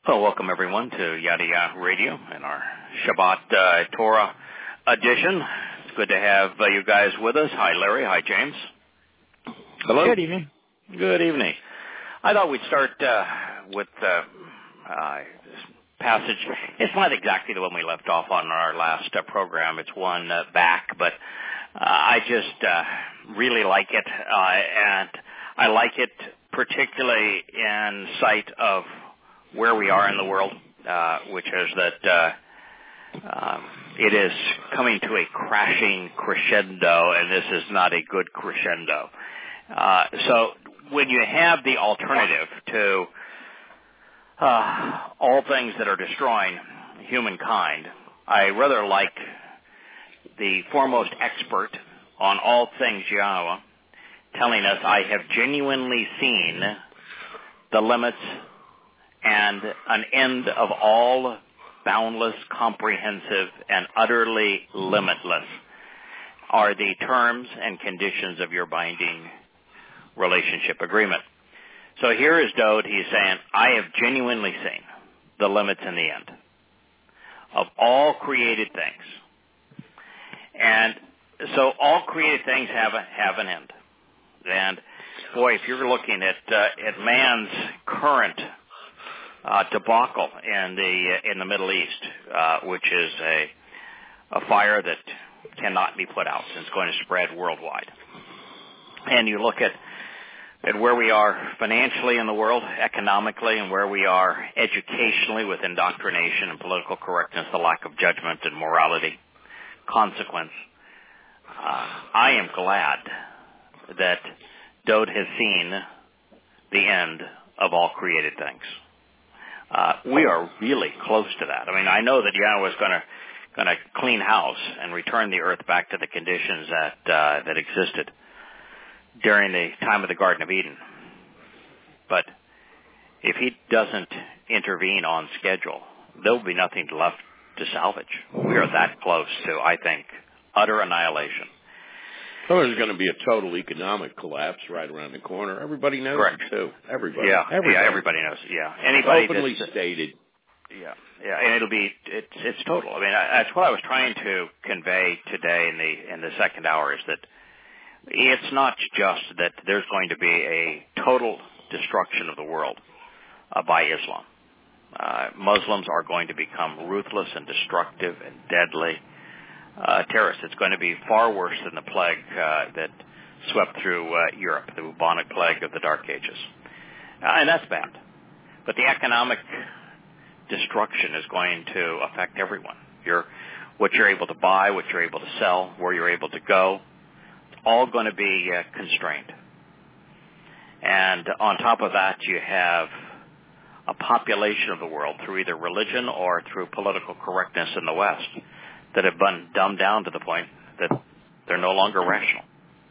Well, welcome everyone to Yada Radio and our Shabbat Torah edition. It's good to have you guys with us. Hi, Larry. Hi, James. Hello. Good evening. Good evening. I thought we'd start with this passage. It's not exactly the one we left off on our last program. It's one back, but I just really like it, and I like it particularly in sight of where we are in the world, which is that it is coming to a crashing crescendo, and this is not a good crescendo. So when you have the alternative to all things that are destroying humankind, I rather like the foremost expert on all things Yahweh telling us, I have genuinely seen the limits and an end of all boundless, comprehensive, and utterly limitless are the terms and conditions of your binding relationship agreement. So here is Dode. He's saying, I have genuinely seen the limits and the end of all created things. And so all created things have an end. And boy, if you're looking at man's current debacle in the Middle East, which is a fire that cannot be put out, and it's going to spread worldwide. And you look at where we are financially in the world, economically, and where we are educationally with indoctrination and political correctness, the lack of judgment and morality, consequence. I am glad that Dode has seen the end of all created things. We are really close to that. I mean, I know that Yahweh is going to clean house and return the earth back to the conditions that existed during the time of the Garden of Eden. But if he doesn't intervene on schedule, there will be nothing left to salvage. We are that close to, I think, utter annihilation. So there's going to be a total economic collapse right around the corner. Everybody knows Correct. it, too. Everybody. Yeah, everybody knows it, yeah. Anybody openly stated. Yeah, and it's total. I mean, that's what I was trying to convey today in the second hour, is that it's not just that there's going to be a total destruction of the world by Islam. Muslims are going to become ruthless and destructive and deadly terrorists. It's going to be far worse than the plague that swept through Europe, the bubonic plague of the Dark Ages. And that's bad. But the economic destruction is going to affect everyone. What you're able to buy, what you're able to sell, where you're able to go, it's all going to be constrained. And on top of that, you have a population of the world through either religion or through political correctness in the West that have been dumbed down to the point that they're no longer rational.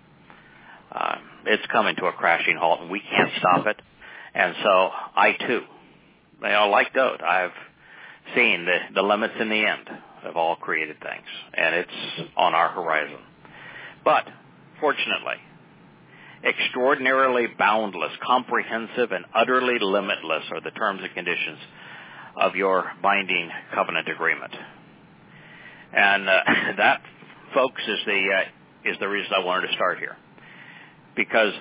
It's coming to a crashing halt, and we can't stop it. And so I, too, like Dode, I've seen the limits and the end of all created things, and it's on our horizon. But, fortunately, extraordinarily boundless, comprehensive, and utterly limitless are the terms and conditions of your binding covenant agreement. And that, folks, is the reason I wanted to start here. Because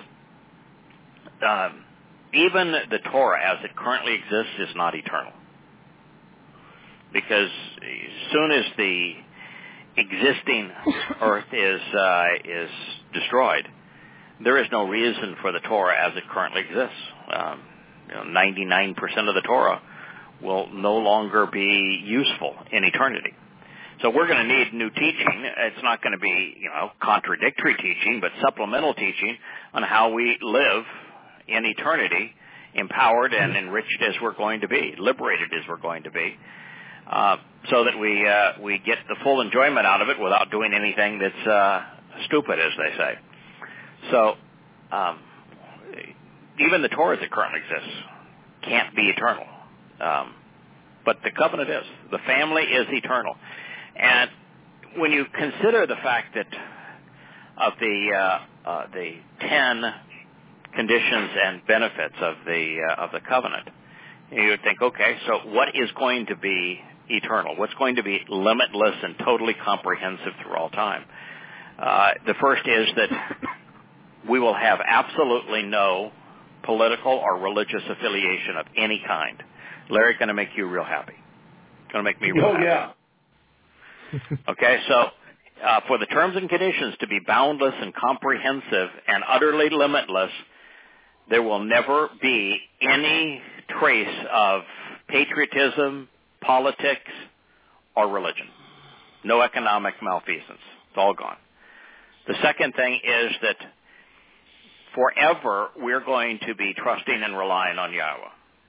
even the Torah as it currently exists is not eternal. Because as soon as the existing earth is destroyed, there is no reason for the Torah as it currently exists. 99% of the Torah will no longer be useful in eternity. So we're going to need new teaching. It's not going to be, contradictory teaching, but supplemental teaching on how we live in eternity, empowered and enriched as we're going to be, liberated as we're going to be, so that we get the full enjoyment out of it without doing anything that's stupid, as they say. So even the Torah that currently exists can't be eternal, but the covenant is. The family is eternal. And when you consider the fact that of the 10 conditions and benefits of the covenant, You would think, okay, so what is going to be eternal? What's going to be limitless and totally comprehensive through all time? The first is that we will have absolutely no political or religious affiliation of any kind. Larry, going to make you real happy. Going to make me real happy. Yeah. Okay, so for the terms and conditions to be boundless and comprehensive and utterly limitless, there will never be any trace of patriotism, politics, or religion. No economic malfeasance. It's all gone. The second thing is that forever we're going to be trusting and relying on Yahweh.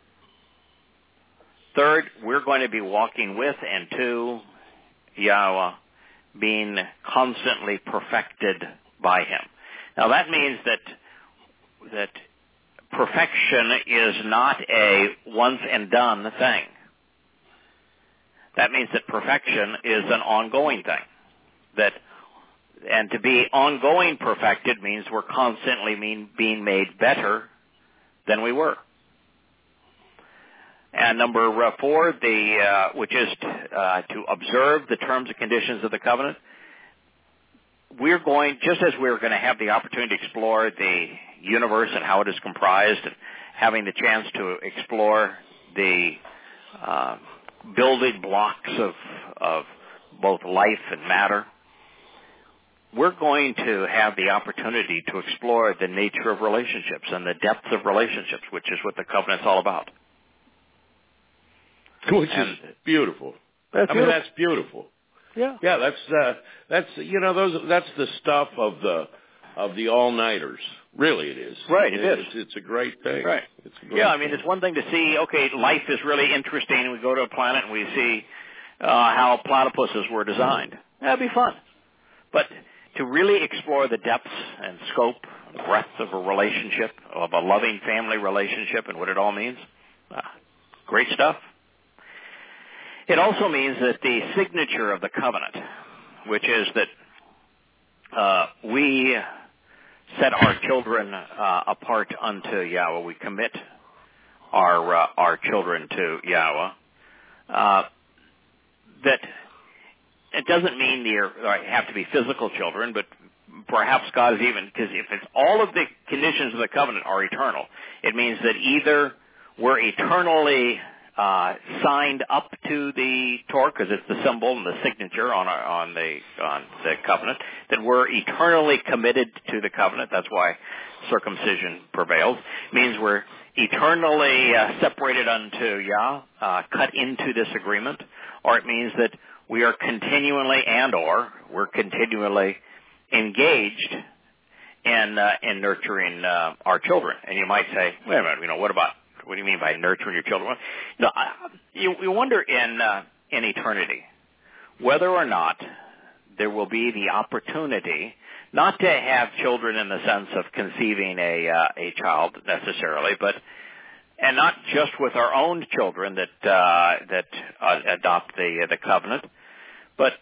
Third, we're going to be walking with and to Yahweh, being constantly perfected by Him. Now that means that perfection is not a once and done thing. That means that perfection is an ongoing thing. And to be ongoing perfected means we're constantly being made better than we were. And number 4, which is to observe the terms and conditions of the covenant. We're going, just as we're going to have the opportunity to explore the universe and how it is comprised, and having the chance to explore the building blocks of both life and matter, we're going to have the opportunity to explore the nature of relationships and the depth of relationships, which is what the covenant's all about. Which is beautiful. That's beautiful. Yeah. Yeah, that's the stuff of the all-nighters. Really it is. Right, it is. It's a great thing. Right. It's one thing to see, okay, life is really interesting, and we go to a planet and we see how platypuses were designed. That'd be fun. But to really explore the depths and scope and breadth of a relationship, of a loving family relationship and what it all means, great stuff. It also means that the signature of the covenant, which is that we set our children apart unto Yahweh, we commit our children to Yahweh, that it doesn't mean they have to be physical children, but perhaps God is even, because if it's all of the conditions of the covenant are eternal, it means that either we're eternally signed up to the Torah, because it's the symbol and the signature on the covenant, that we're eternally committed to the covenant. That's why circumcision prevails. It means we're eternally separated unto Yah, cut into this agreement, or it means that we are continually we're continually engaged in nurturing our children. And you might say, wait a minute, what do you mean by nurturing your children? You wonder in eternity whether or not there will be the opportunity not to have children in the sense of conceiving a child necessarily, and not just with our own children that adopt the covenant, but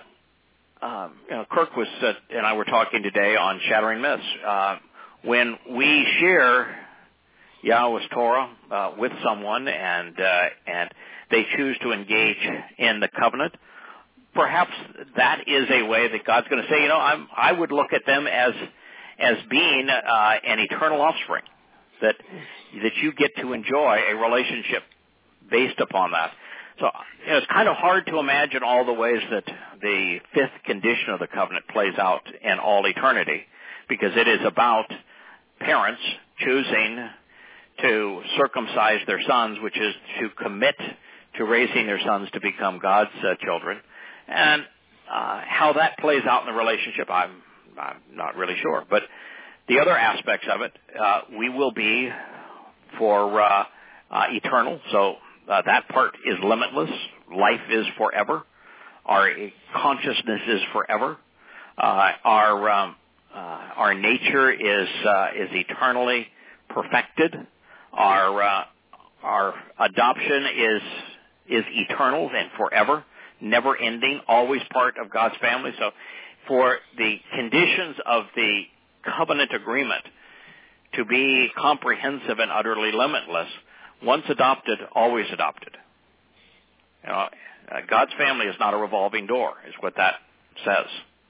Kirk and I were talking today on Shattering Myths. When we share Yahweh's Torah with someone and they choose to engage in the covenant, perhaps that is a way that God's going to say, I would look at them as being an eternal offspring, that you get to enjoy a relationship based upon that. So it's kind of hard to imagine all the ways that the fifth condition of the covenant plays out in all eternity, because it is about parents choosing to circumcise their sons, which is to commit to raising their sons to become God's children. And how that plays out in the relationship, I'm not really sure. But the other aspects of it, we will be for eternal. So that part is limitless. Life is forever. Our consciousness is forever. Our nature is eternally perfected. Our adoption is eternal and forever, never ending, always part of God's family. So for the conditions of the covenant agreement to be comprehensive and utterly limitless, Once adopted, always adopted. You know, God's family is not a revolving door, is what that says.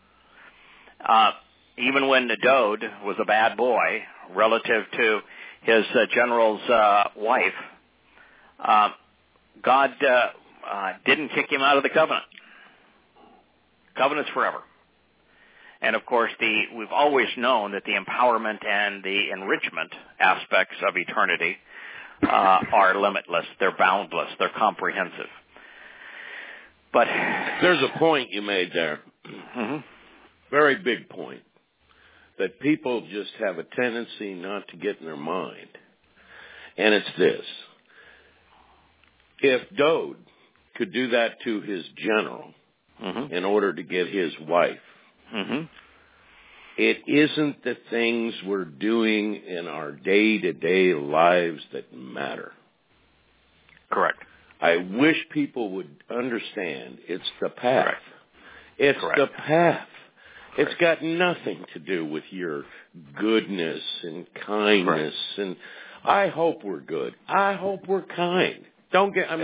Even when Dode was a bad boy relative to his general's wife, God didn't kick him out of the covenant. Covenant's forever. And of course, we've always known that the empowerment and the enrichment aspects of eternity are limitless. They're boundless. They're comprehensive. But there's a point you made there. Mm-hmm. Very big point. That people just have a tendency not to get in their mind. And it's this. If Dode could do that to his general mm-hmm. in order to get his wife, mm-hmm. it isn't the things we're doing in our day-to-day lives that matter. Correct. I wish people would understand it's the path. Correct. It's Correct. the path. It's got nothing to do with your goodness and kindness. Right. And I hope we're good. I hope we're kind. I'm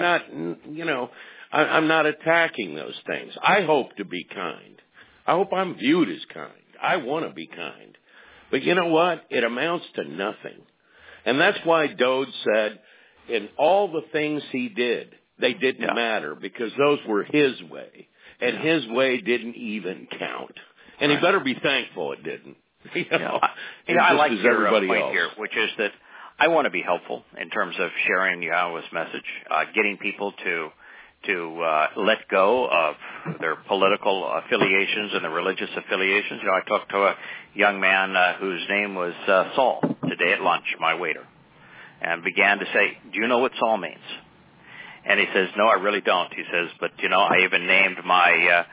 not attacking those things. I hope to be kind. I hope I'm viewed as kind. I want to be kind. But you know what? It amounts to nothing. And that's why Dode said, in all the things he did, they didn't matter because those were his way. And his way didn't even count. And he better be thankful it didn't. I like your point here, which is that I want to be helpful in terms of sharing Yahweh's message, getting people to let go of their political affiliations and their religious affiliations. You know, I talked to a young man whose name was Saul today at lunch, my waiter, and began to say, "Do you know what Saul means?" And he says, "No, I really don't." He says, "But you know, I even named my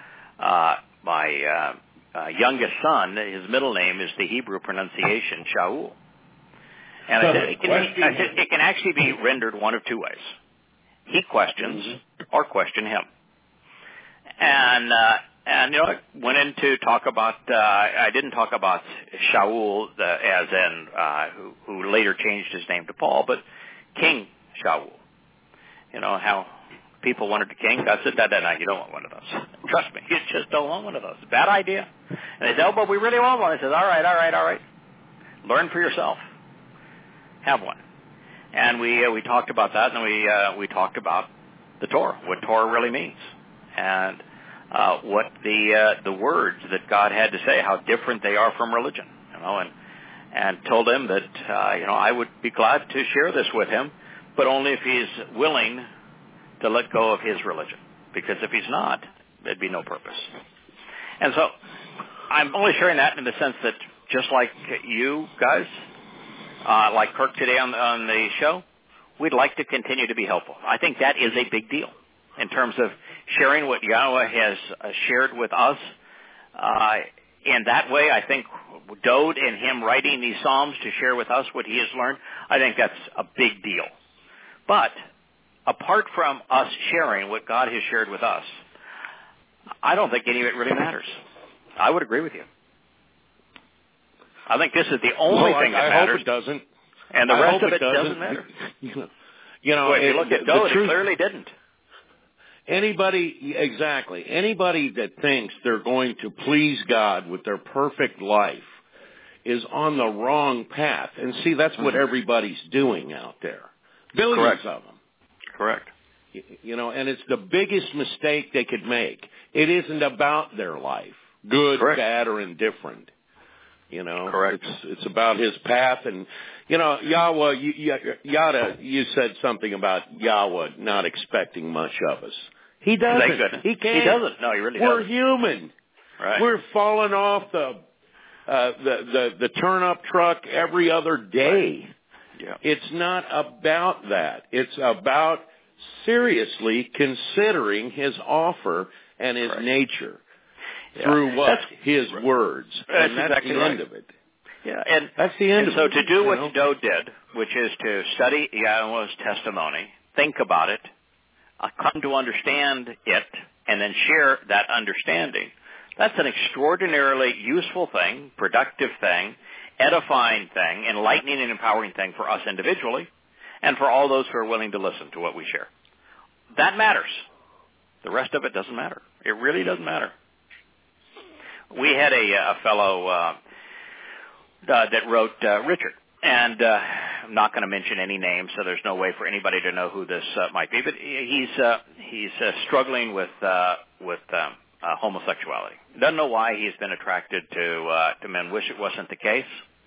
youngest son. His middle name is the Hebrew pronunciation Shaul." And I said, it can actually be rendered one of two ways. He questions or question him. And you know, I went into talk about, I didn't talk about Shaul as in, who later changed his name to Paul, but King Shaul. You know, how people wanted a king. God said, no, you don't want one of those. Trust me, you just don't want one of those. Bad idea. And they said, "Oh, but we really want one." I said, all right. Learn for yourself. Have one. And we talked about that, and we talked about the Torah, what Torah really means, and what the words that God had to say, how different they are from religion, you know, and told him that I would be glad to share this with him, but only if he's willing to let go of his religion, because if he's not, there'd be no purpose. And so I'm only sharing that in the sense that just like you guys, like Kirk today on the show, we'd like to continue to be helpful. I think that is a big deal in terms of sharing what Yahweh has shared with us. In that way, I think Dode and him writing these Psalms to share with us what he has learned, I think that's a big deal. But apart from us sharing what God has shared with us, I don't think any of it really matters. I would agree with you. I think this is the only thing that matters. I hope it doesn't. And the rest of it doesn't matter. You know, if you look at Dode, it clearly didn't. Anybody that thinks they're going to please God with their perfect life is on the wrong path. And see, that's what everybody's doing out there. Billions of them. Correct. You know, and it's the biggest mistake they could make. It isn't about their life, good, bad, or indifferent. You know, correct. It's about his path, and you know, Yahweh. You said something about Yahweh not expecting much of us. He doesn't. Thank goodness. He can't. He doesn't. No, he really We're doesn't. human. Right. We're falling off the turn-up truck every other day. Right. Yeah. It's not about that. It's about seriously considering his offer and his nature. Through what? His words. And that's exactly the end of it. Yeah, and that's the end of it. So to do what Dode did, which is to study Yahweh's testimony, think about it, come to understand it, and then share that understanding, that's an extraordinarily useful thing, productive thing, edifying thing, enlightening and empowering thing for us individually, and for all those who are willing to listen to what we share. That matters. The rest of it doesn't matter. It really doesn't matter. We had a fellow that wrote, Richard, and I'm not going to mention any names, so there's no way for anybody to know who this might be. But he's struggling with homosexuality. Doesn't know why he's been attracted to men. Wish it wasn't the case.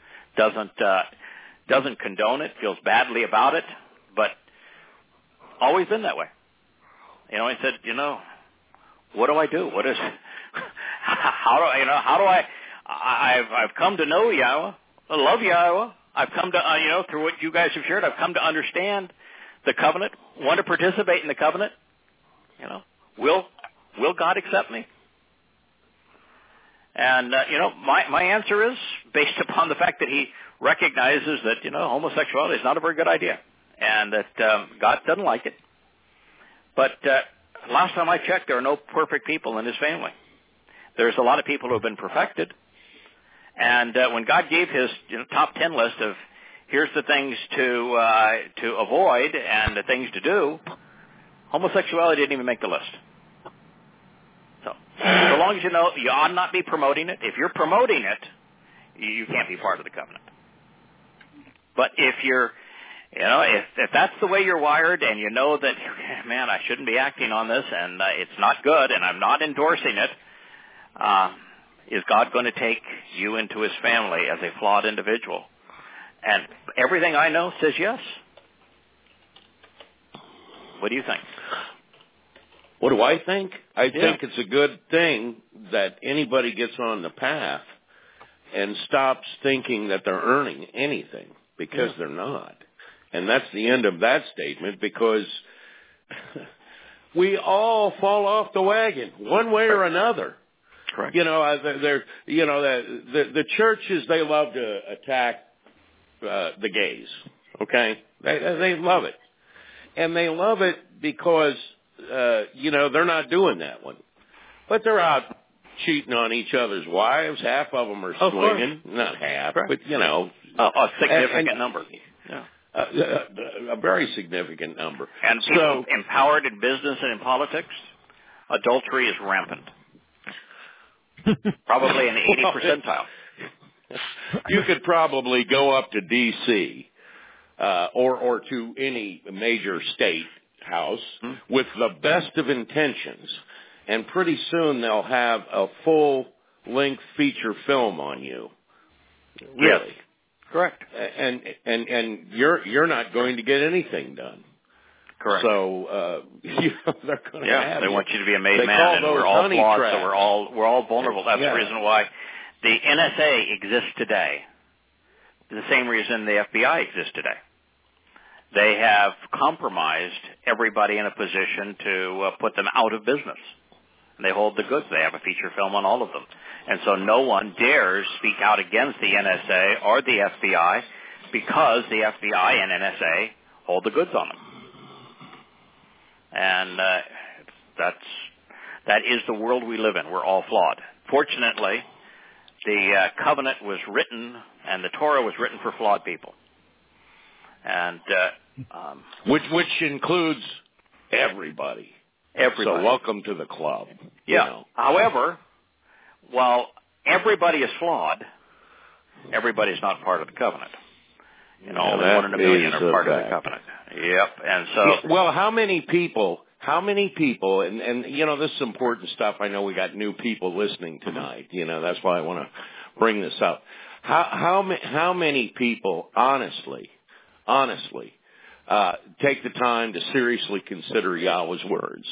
Doesn't condone it. Feels badly about it, but always been that way. He said, what do I do? What is? How do I've come to know Yahweh. I love Yahweh. I've come to, through what you guys have shared, I've come to understand the covenant, want to participate in the covenant. Will God accept me? And, my answer is based upon the fact that he recognizes that, homosexuality is not a very good idea and that God doesn't like it. But last time I checked, there are no perfect people in his family. There's a lot of people who have been perfected. And when God gave his top 10 list of here's the things to avoid and the things to do, homosexuality didn't even make the list. So long as you know, you ought not be promoting it. If you're promoting it, you can't be part of the covenant. But if you're, if that's the way you're wired and you know that, man, I shouldn't be acting on this and it's not good and I'm not endorsing it, is God going to take you into his family as a flawed individual? And everything I know says yes. What do you think? What do I think? I think it's a good thing that anybody gets on the path and stops thinking that they're earning anything, because they're not. And that's the end of that statement, because we all fall off the wagon one way or another. Correct. The churches, they love to attack the gays. Okay, they love it, and they love it because they're not doing that one, but they're out cheating on each other's wives. Half of them are swinging, not half, but a significant number. Yeah. A very significant number. And people empowered in business and in politics, adultery is rampant. Probably in the 80 percentile. You could probably go up to D.C. Or to any major state house with the best of intentions, and pretty soon they'll have a full-length feature film on you. Really. Yes. Correct. And you're not going to get anything done. Correct. So they're going to have they you. want you to be a made man, and we're all flawed, traps. so we're all vulnerable. That's the reason why the NSA exists today. The same reason the FBI exists today. They have compromised everybody in a position to put them out of business. And they hold the goods. They have a feature film on all of them. And so no one dares speak out against the NSA or the FBI because the FBI and NSA hold the goods on them. And that is the world we live in. We're all flawed. Fortunately, the covenant was written and the Torah was written for flawed people. And which includes everybody. Everybody. So welcome to the club. Yeah. However, while everybody is flawed, everybody's not part of the covenant. Only 1 in a million are part of the covenant. Yep. And so, well, how many people, and this is important stuff. I know we got new people listening tonight. That's why I want to bring this up. How many people honestly, take the time to seriously consider Yahweh's words?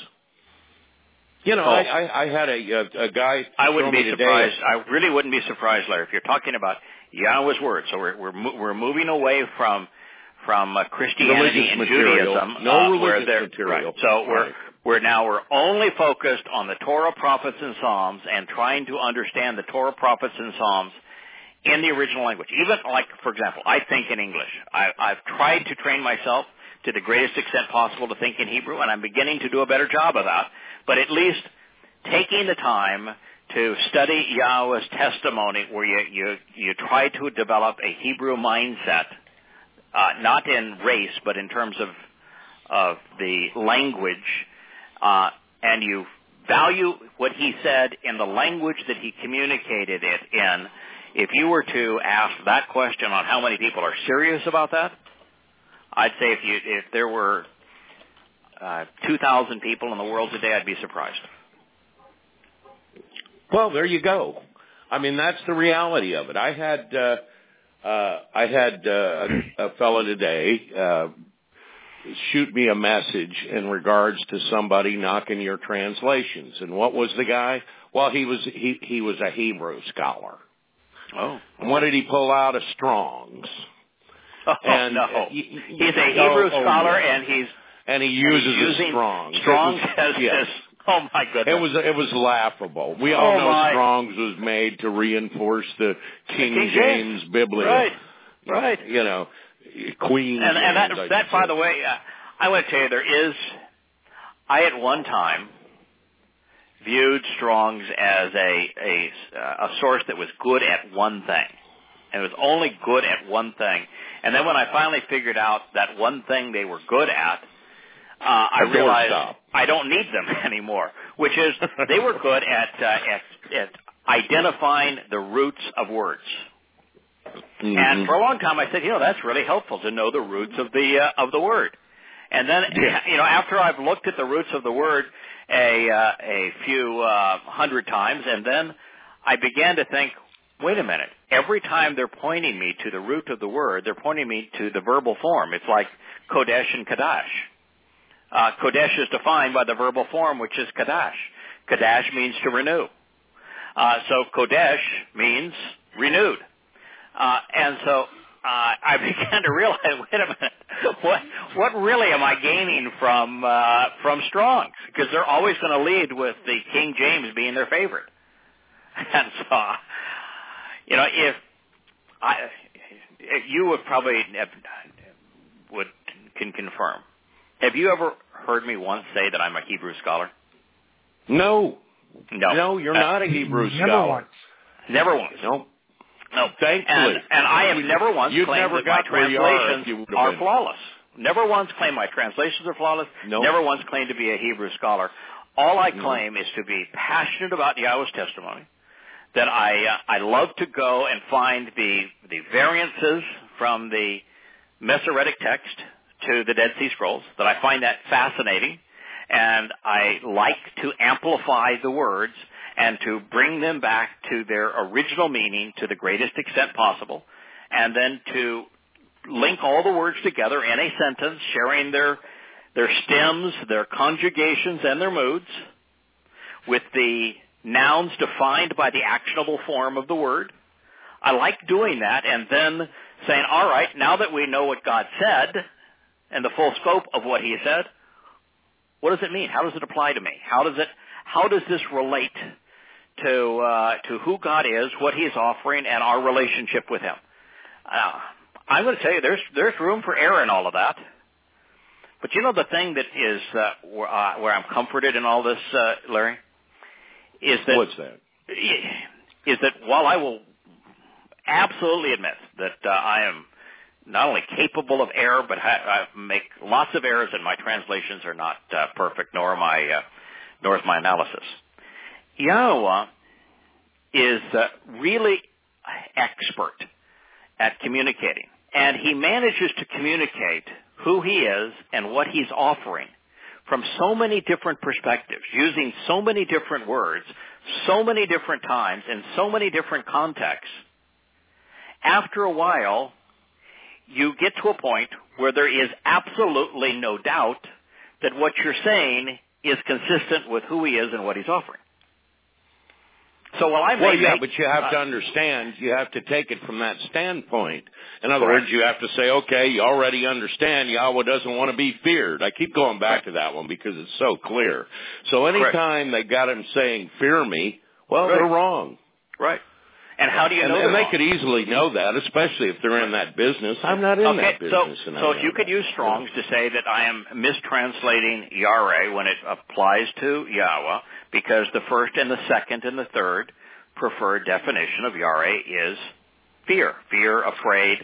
I had a guy. I wouldn't be surprised. I really wouldn't be surprised, Larry, if you're talking about Yahweh's words. So we're moving away from Christianity and Judaism. No religious material. Right. So we're only focused on the Torah, prophets, and Psalms, and trying to understand the Torah, prophets, and Psalms in the original language. Even for example, I think in English. I've tried to train myself to the greatest extent possible to think in Hebrew, and I'm beginning to do a better job of that. But at least taking the time to study Yahweh's testimony, where you try to develop a Hebrew mindset not in race, but in terms of the language, and you value what he said in the language that he communicated it in, if you were to ask that question on how many people are serious about that, I'd say if there were 2,000 people in the world today, I'd be surprised. Well, there you go. I mean, that's the reality of it. I had a fellow today shoot me a message in regards to somebody knocking your translations. And what was the guy? Well, he was a Hebrew scholar. Oh. And what did he pull out of Strong's? Oh, and, no. He's a Hebrew scholar, and he uses Strong's. Strong's as his. Oh my goodness! It was laughable. We all know Strong's was made to reinforce the King James Biblia. Right. You know, Queen. And that by the way, I want to tell you, I at one time viewed Strong's as a source that was good at one thing. And it was only good at one thing. And then when I finally figured out that one thing they were good at, I realized I don't need them anymore, which is they were good at identifying the roots of words. Mm-hmm. And for a long time I said, that's really helpful to know the roots of the word. And then, after I've looked at the roots of the word a few hundred times, and then I began to think, wait a minute, every time they're pointing me to the root of the word, they're pointing me to the verbal form. It's like Kodesh and Kadash. Kodesh is defined by the verbal form, which is Kadash. Kadash means to renew. So Kodesh means renewed. And so I began to realize, wait a minute, what really am I gaining from Strong's? Because they're always going to lead with the King James being their favorite. And so, if you would probably can confirm. Have you ever heard me once say that I'm a Hebrew scholar? No, you're not a Hebrew scholar. Never once. No. Thankfully. And I have never once claimed that my translations are flawless. Never once claimed my translations are flawless. Nope. Never once claimed to be a Hebrew scholar. All I claim is to be passionate about Yahweh's testimony, that I love to go and find the variances from the Masoretic text to the Dead Sea Scrolls, that I find that fascinating, and I like to amplify the words and to bring them back to their original meaning to the greatest extent possible, and then to link all the words together in a sentence, sharing their stems, their conjugations, and their moods, with the nouns defined by the actionable form of the word. I like doing that, and then saying, all right, now that we know what God said and the full scope of what he said, what does it mean? How does it apply to me? How does this relate to who God is, what he's offering, and our relationship with him? I'm going to tell you, there's room for error in all of that. But the thing that is where I'm comforted in all this, Larry, is that what's that? Is that while I will absolutely admit that I am not only capable of error, but I make lots of errors, and my translations are not perfect, nor is my analysis. Yahweh is really expert at communicating, and he manages to communicate who he is and what he's offering from so many different perspectives, using so many different words, so many different times, in so many different contexts. After a while, you get to a point where there is absolutely no doubt that what you're saying is consistent with who he is and what he's offering. So but you have to understand, you have to take it from that standpoint. In other words, you have to say, okay, you already understand Yahweh doesn't want to be feared. I keep going back to that one because it's so clear. So anytime they got him saying, fear me, well, they're wrong. Right. And how do you know And they could easily know that, especially if they're in that business. I'm not in that business. So if you could use Strong's to say that I am mistranslating Yahweh when it applies to Yahweh, because the first and the second and the third preferred definition of Yahweh is fear, afraid,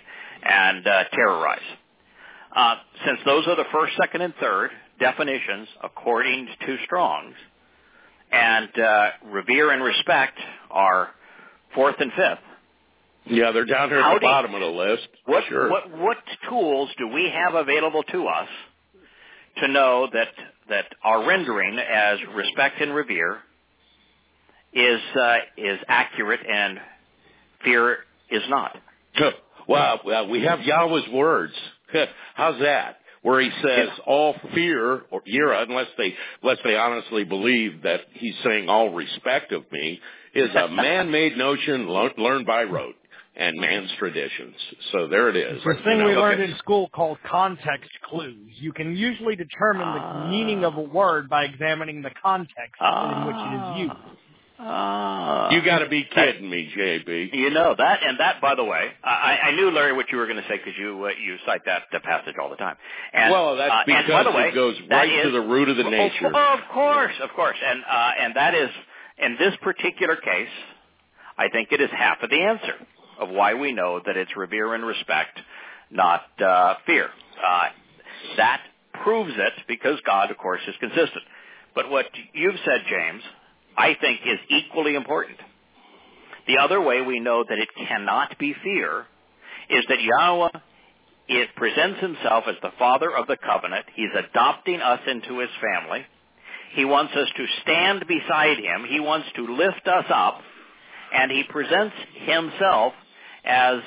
and terrorize. Since those are the first, second, and third definitions according to Strong's, and revere and respect are fourth and fifth. Yeah, they're down here at the bottom of the list. What tools do we have available to us to know that our rendering as respect and revere is accurate and fear is not? Well, we have Yahweh's words. How's that? Where he says all fear or yira, unless they honestly believe that he's saying all respect of me, is a man-made notion learned by rote and man's traditions. So there it is. It's a thing we learned in school called context clues. You can usually determine the meaning of a word by examining the context in which it is used. You got to be kidding me, JB. You know that, and that, by the way, I knew, Larry, what you were going to say because you cite that passage all the time. And, that's because and by the way, it goes right to the root of the nature. Of course, and that is, in this particular case, I think it is half of the answer of why we know that it's revere and respect, not fear. That proves it because God, of course, is consistent. But what you've said, James, I think is equally important. The other way we know that it cannot be fear is that Yahweh presents himself as the Father of the covenant. He's adopting us into his family. He wants us to stand beside him. He wants to lift us up, and he presents himself as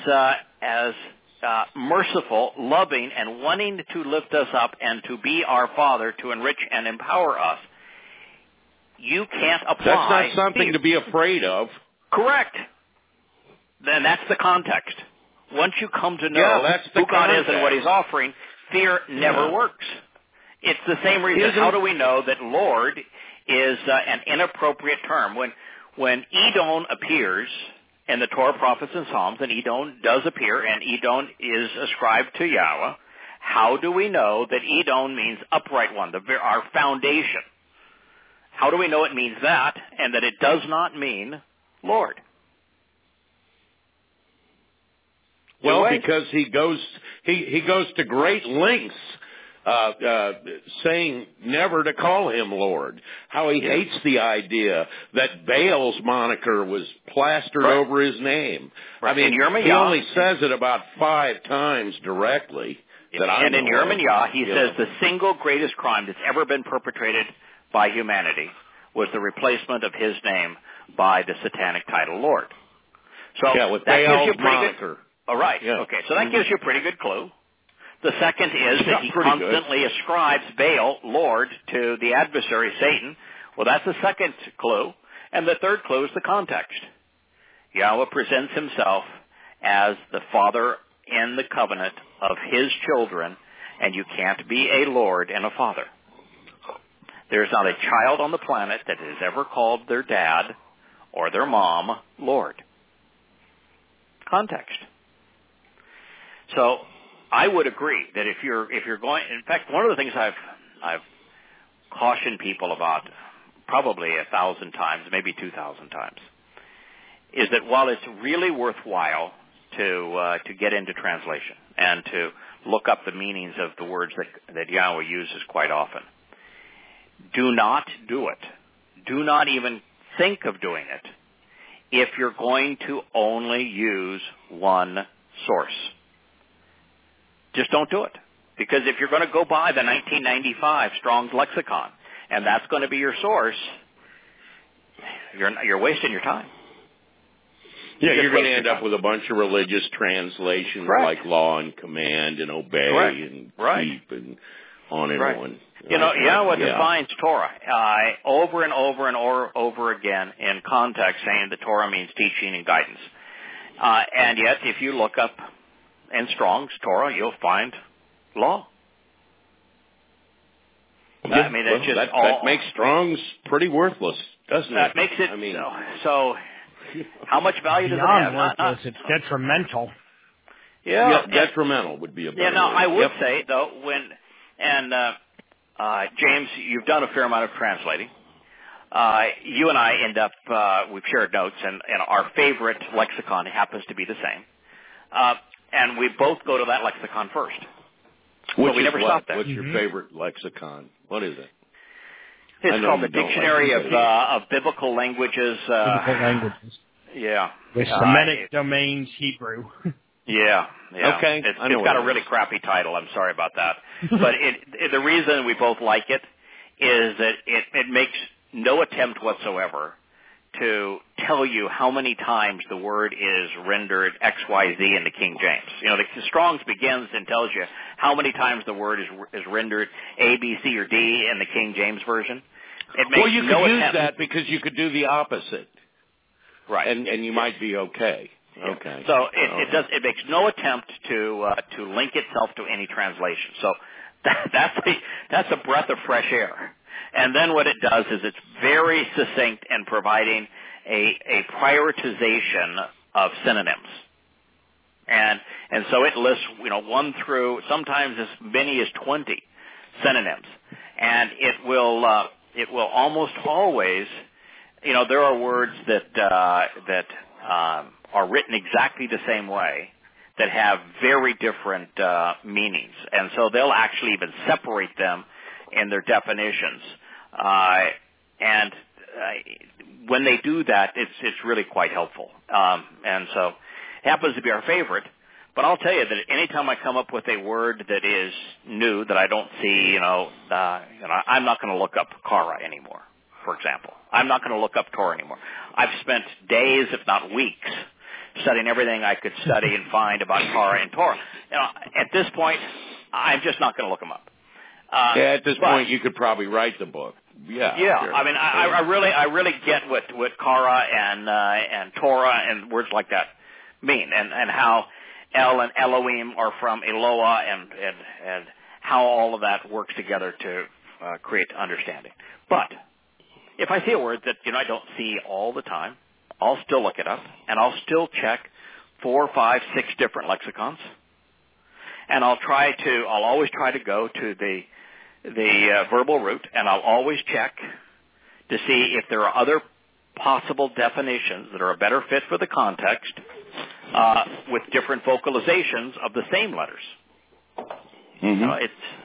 merciful, loving, and wanting to lift us up and to be our Father, to enrich and empower us. You can't apply. That's not something to be afraid of. Correct. Then that's the context. Once you come to know who God is and what he's offering, fear never works. It's the same reason. How do we know that Lord is an inappropriate term? When Edom appears in the Torah, prophets, and Psalms, and Edom does appear, and Edom is ascribed to Yahweh, how do we know that Edom means upright one, our foundation? How do we know it means that, and that it does not mean Lord? Well, because he goes to great lengths, saying never to call him Lord. How he hates the idea that Baal's moniker was plastered over his name. Right. I mean, he only says it about 5 times directly. And in Yirmiyah, he says the single greatest crime that's ever been perpetrated by humanity was the replacement of his name by the satanic title Lord. So with that Baal's gives you moniker. All right. Yeah. Okay. So that gives you a pretty good clue. The second is that he constantly ascribes Baal, Lord, to the adversary, Satan. Well, that's the second clue. And the third clue is the context. Yahweh presents himself as the Father in the covenant of his children, and you can't be a Lord and a Father. There's not a child on the planet that has ever called their dad or their mom Lord. Context. So I would agree that if you're going, in fact, one of the things I've cautioned people about probably 1,000 times, maybe 2,000 times, is that while it's really worthwhile to get into translation and to look up the meanings of the words that Yahweh uses quite often, do not do it. Do not even think of doing it if you're going to only use one source. Just don't do it. Because if you're going to go by the 1995 Strong's Lexicon, and that's going to be your source, you're wasting your time. Yeah, you're going to end up with a bunch of religious translations like law and command and obey and keep and on and on. You know, Yahweh defines Torah over and over and over again in context, saying that Torah means teaching and guidance. And yet, if you look up in Strong's Torah, you'll find law. I mean, it's just that makes Strong's pretty worthless, doesn't it? That makes it. I mean, so how much value does it have? Worthless, it's detrimental. Yeah, detrimental would be a better word. I would say though James, you've done a fair amount of translating. You and I end up we've shared notes, and our favorite lexicon happens to be the same. and we both go to that lexicon first. Which we never stop there. What's your favorite lexicon? What is it? It's called the Dictionary of Biblical Languages. Biblical languages. Yeah. With Semitic domains Hebrew. Yeah. Okay. It's got a really crappy title. I'm sorry about that. But the reason we both like it is that it makes no attempt whatsoever to tell you how many times the word is rendered XYZ in the King James. The Strong's begins and tells you how many times the word is rendered A, B, C, or D in the King James Version. It makes you could use that because you could do the opposite. Right. And you might be okay. Yeah. Okay. So it makes no attempt to link itself to any translation. So that's a breath of fresh air. And then what it does is it's very succinct in providing a prioritization of synonyms. And so it lists 1 through sometimes as many as 20 synonyms. And it will almost always, there are words that are written exactly the same way that have very different meanings. And so they'll actually even separate them in their definitions. And when they do that, it's really quite helpful. And so it happens to be our favorite. But I'll tell you that anytime I come up with a word that is new that I don't see, I'm not going to look up Kara anymore, for example. I'm not going to look up Torah anymore. I've spent days, if not weeks, studying everything I could study and find about Kara and Torah. At this point, I'm just not going to look them up. At this point, you could probably write the book. Yeah. Sure. I mean, I really get what Kara and Torah and words like that mean, and how El and Elohim are from Eloah, and how all of that works together to create understanding. But if I see a word that I don't see all the time, I'll still look it up, and I'll still check 4, 5, 6 different lexicons, and I'll always try to go to the verbal root, and I'll always check to see if there are other possible definitions that are a better fit for the context with different vocalizations of the same letters. Mm-hmm.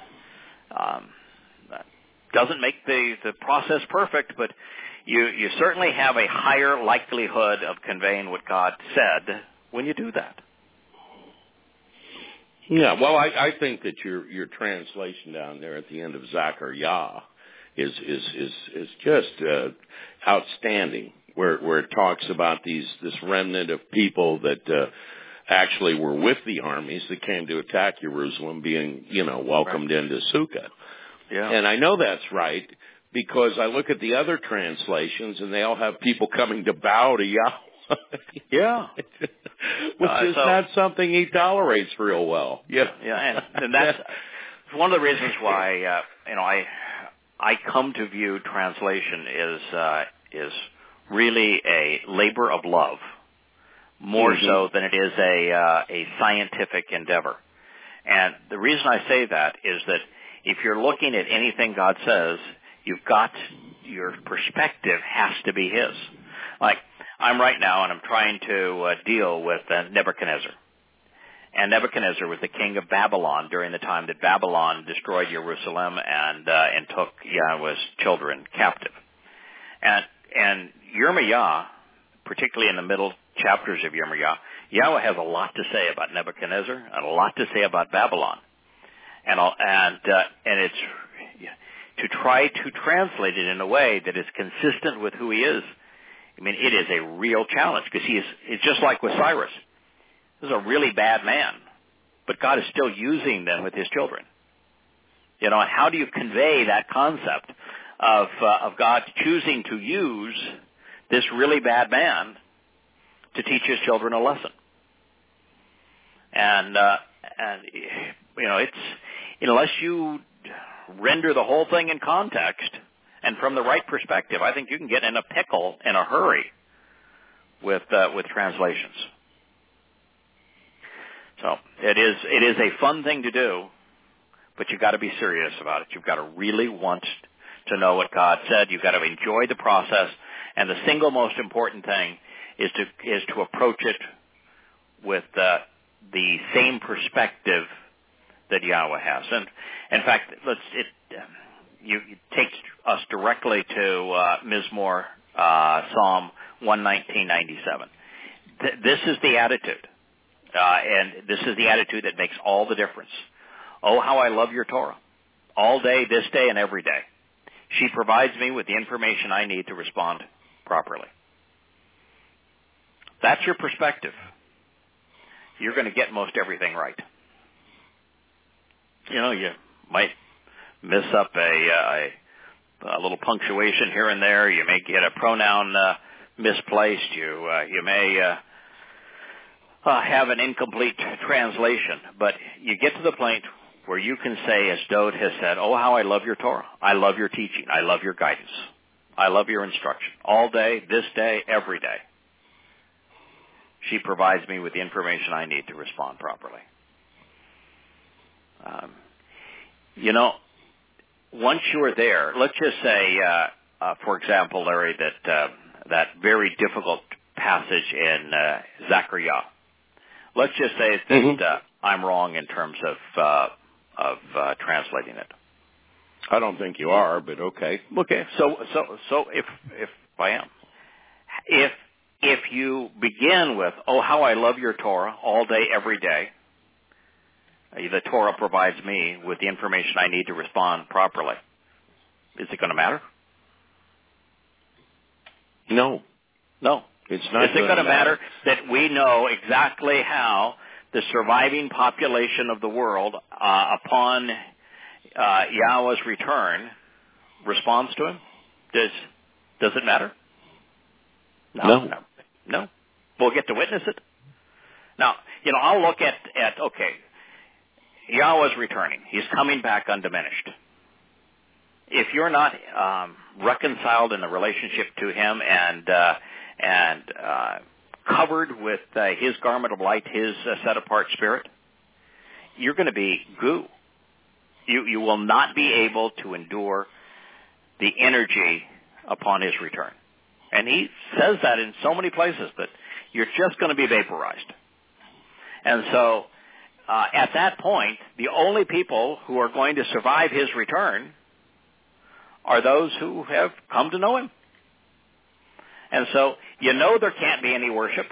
Doesn't make the process perfect, but you certainly have a higher likelihood of conveying what God said when you do that. Yeah, well, I think that your translation down there at the end of Zechariah is just outstanding, where it talks about this remnant of people that actually were with the armies that came to attack Jerusalem, being welcomed into Sukkah. Yeah. And I know that's right because I look at the other translations and they all have people coming to bow to Yahweh. Yeah. Which is not something he tolerates real well. Yeah. Yeah, and that's one of the reasons why I come to view translation is really a labor of love, more so than it is a scientific endeavor. And the reason I say that is that if you're looking at anything God says, your perspective has to be His. Like I'm right now, and I'm trying to deal with Nebuchadnezzar. And Nebuchadnezzar was the king of Babylon during the time that Babylon destroyed Jerusalem and took Yahweh's children captive. And Yirmiah, particularly in the middle chapters of Yirmiah, Yahweh has a lot to say about Nebuchadnezzar and a lot to say about Babylon. And it's to try to translate it in a way that is consistent with who he is. I mean, it is a real challenge because it's just like with Cyrus. This is a really bad man, but God is still using them with his children. And how do you convey that concept of God choosing to use this really bad man to teach his children a lesson? And it's unless you render the whole thing in context and from the right perspective, I think you can get in a pickle in a hurry with translations. So it is a fun thing to do, but you've got to be serious about it. You've got to really want to know what God said. You've got to enjoy the process, and the single most important thing is to approach it with the same perspective that Yahweh has. And in fact, you take us directly to Mizmor, Psalm 119:97. This is the attitude, and this is the attitude that makes all the difference. Oh, how I love your Torah, all day, this day, and every day. She provides me with the information I need to respond properly. That's your perspective. You're going to get most everything right. You know, you might miss up a little punctuation here and there. You may get a pronoun misplaced. You may have an incomplete translation. But you get to the point where you can say, as Dode has said, oh, how I love your Torah. I love your teaching. I love your guidance. I love your instruction. All day, this day, every day. She provides me with the information I need to respond properly. You know, once you're there, let's just say, for example, Larry, that very difficult passage in Zechariah. Let's just say that I'm wrong in terms of translating it. I don't think you are, but okay. Okay. So if I am, if you begin with, oh, how I love your Torah all day, every day, the Torah provides me with the information I need to respond properly. Is it going to matter? No. It's not. Is it going to matter that we know exactly how the surviving population of the world upon Yahweh's return responds to him? Does it matter? No. We'll get to witness it. Now, you know, I'll look at okay, Yahweh's returning. He's coming back undiminished. If you're not reconciled in the relationship to him and covered with his garment of light, his set-apart spirit, you're going to be goo. You will not be able to endure the energy upon his return. And he says that in so many places that you're just going to be vaporized. And so at that point, the only people who are going to survive his return are those who have come to know him. And so you know there can't be any worship,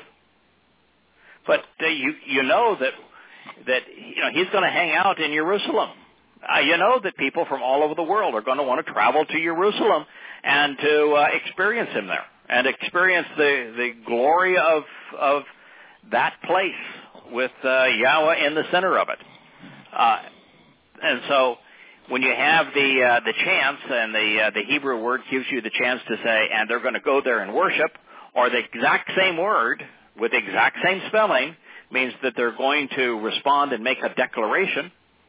but you know that you know he's going to hang out in Jerusalem. You know that people from all over the world are going to want to travel to Jerusalem and to experience him there and experience the glory of that place with Yahweh in the center of it. And so when you have the chance, and the Hebrew word gives you the chance to say, and they're going to go there and worship, or the exact same word with the exact same spelling means that they're going to respond and make a declaration.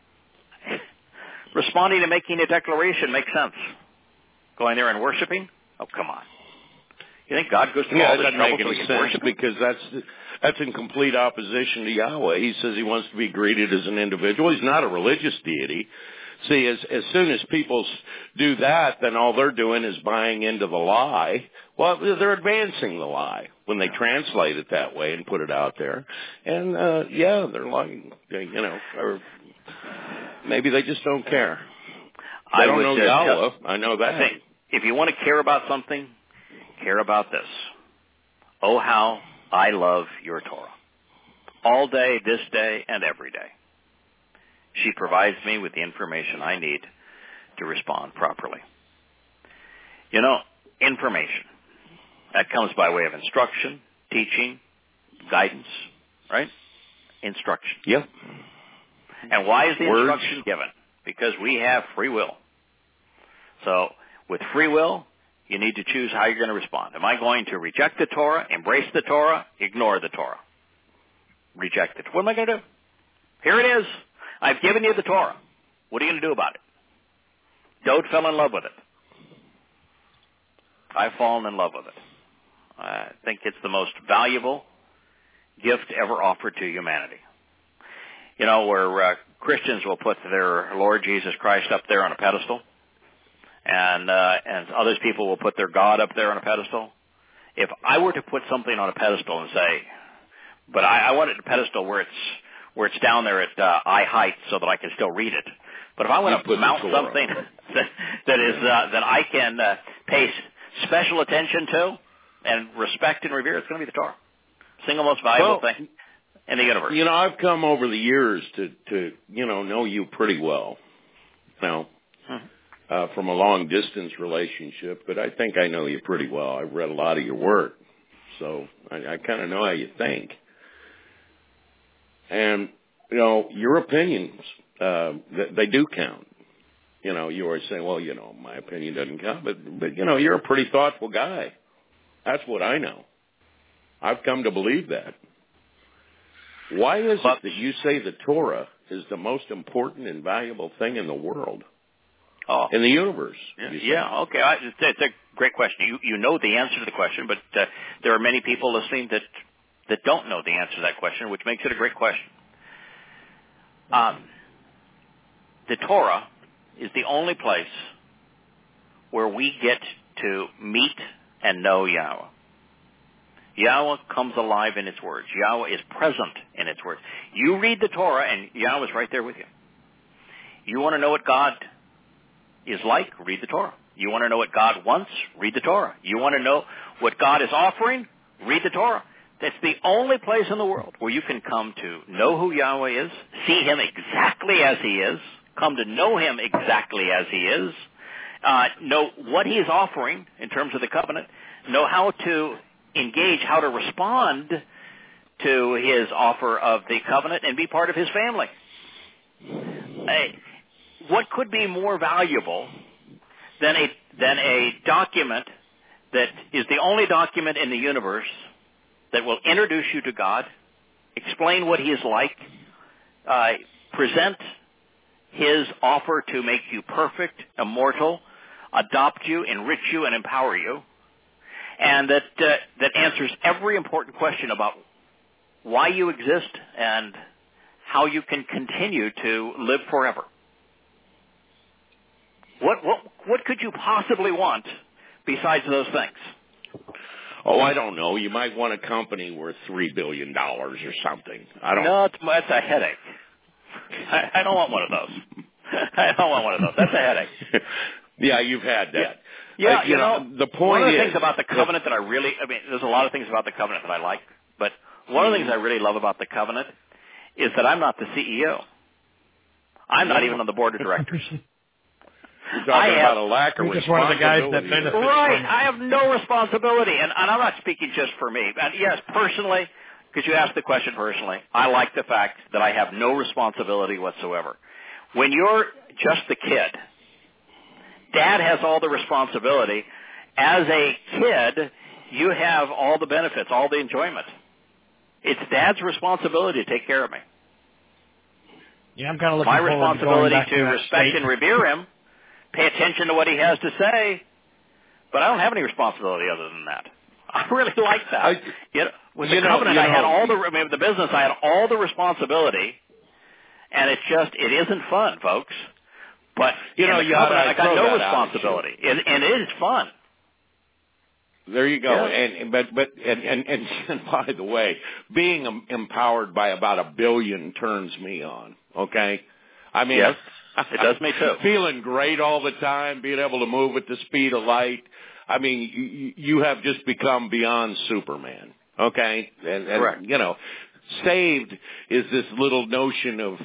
Responding and making a declaration makes sense. Going there and worshiping? Oh, come on. You think God goes through all this trouble so he can worship? Because that's in complete opposition to Yahweh. He says he wants to be greeted as an individual. He's not a religious deity. See, as soon as people do that, then all they're doing is buying into the lie. Well, they're advancing the lie when they translate it that way and put it out there. And, they're lying, you know, or maybe they just don't care. I don't know Yahweh. I know that. I think if you want to care about something, care about this. Oh, how I love your Torah. All day, this day, and every day. She provides me with the information I need to respond properly. You know, information. That comes by way of instruction, teaching, guidance, right? Instruction. Yep. And why is the instruction given? Because we have free will. So with free will, you need to choose how you're going to respond. Am I going to reject the Torah, embrace the Torah, ignore the Torah? Reject it. What am I going to do? Here it is. I've given you the Torah. What are you going to do about it? Dode fell in love with it. I've fallen in love with it. I think it's the most valuable gift ever offered to humanity. You know, where Christians will put their Lord Jesus Christ up there on a pedestal, and other people will put their God up there on a pedestal. If I were to put something on a pedestal and say, but I want it a pedestal where where it's down there at eye height so that I can still read it. But if I want to mount something that I can pay special attention to and respect and revere, it's going to be the Torah. Single most valuable thing in the universe. You know, I've come over the years to know you pretty well. Now, from a long distance relationship, but I think I know you pretty well. I've read a lot of your work, so I kind of know how you think. And your opinions, they do count. You always say, well, my opinion doesn't count, but you're a pretty thoughtful guy. That's what I know. I've come to believe that. Why is it that you say the Torah is the most important and valuable thing in the world? In the universe? Yeah, okay. It's a great question. You know the answer to the question, but there are many people listening that don't know the answer to that question, which makes it a great question. The Torah is the only place where we get to meet and know Yahweh. Yahweh comes alive in its words. Yahweh is present in its words. You read the Torah and Yahweh is right there with you. You want to know what God is like? Read the Torah. You want to know what God wants? Read the Torah. You want to know what God is offering? Read the Torah. That's the only place in the world where you can come to know who Yahweh is, see Him exactly as He is, come to know Him exactly as He is, know what He is offering in terms of the covenant, know how to engage, how to respond to His offer of the covenant, and be part of His family. What could be more valuable than a document that is the only document in the universe that will introduce you to God, explain what He is like, present His offer to make you perfect, immortal, adopt you, enrich you, and empower you, and that answers every important question about why you exist and how you can continue to live forever. What could you possibly want besides those things? Oh, I don't know. You might want a company worth $3 billion or something. No, that's a headache. I don't want one of those. I don't want one of those. That's a headache. Yeah, you've had that. Yeah, the point one of the is, things about the covenant that there's a lot of things about the covenant that I like, but one of the things I really love about the covenant is that I'm not the CEO. I'm not even on the board of directors. You're talking about a lack of responsibility. Just one of the guys that benefits. Right. I have no responsibility. And I'm not speaking just for me. And yes, personally, because you asked the question personally, I like the fact that I have no responsibility whatsoever. When you're just the kid, Dad has all the responsibility. As a kid, you have all the benefits, all the enjoyment. It's Dad's responsibility to take care of me. Yeah, I'm kind of looking My forward responsibility to to respect and revere Him, pay attention to what He has to say, but I don't have any responsibility other than that. I really like that. With the covenant, I had all the business, I had all the responsibility, and it isn't fun, folks. But I got no responsibility, and it is fun. There you go. Yeah. And by the way, being empowered by about 1 billion turns me on. Okay, I mean, yes, it does me too. Feeling great all the time, being able to move at the speed of light. I mean, you have just become beyond Superman. Okay, and correct. Saved is this little notion of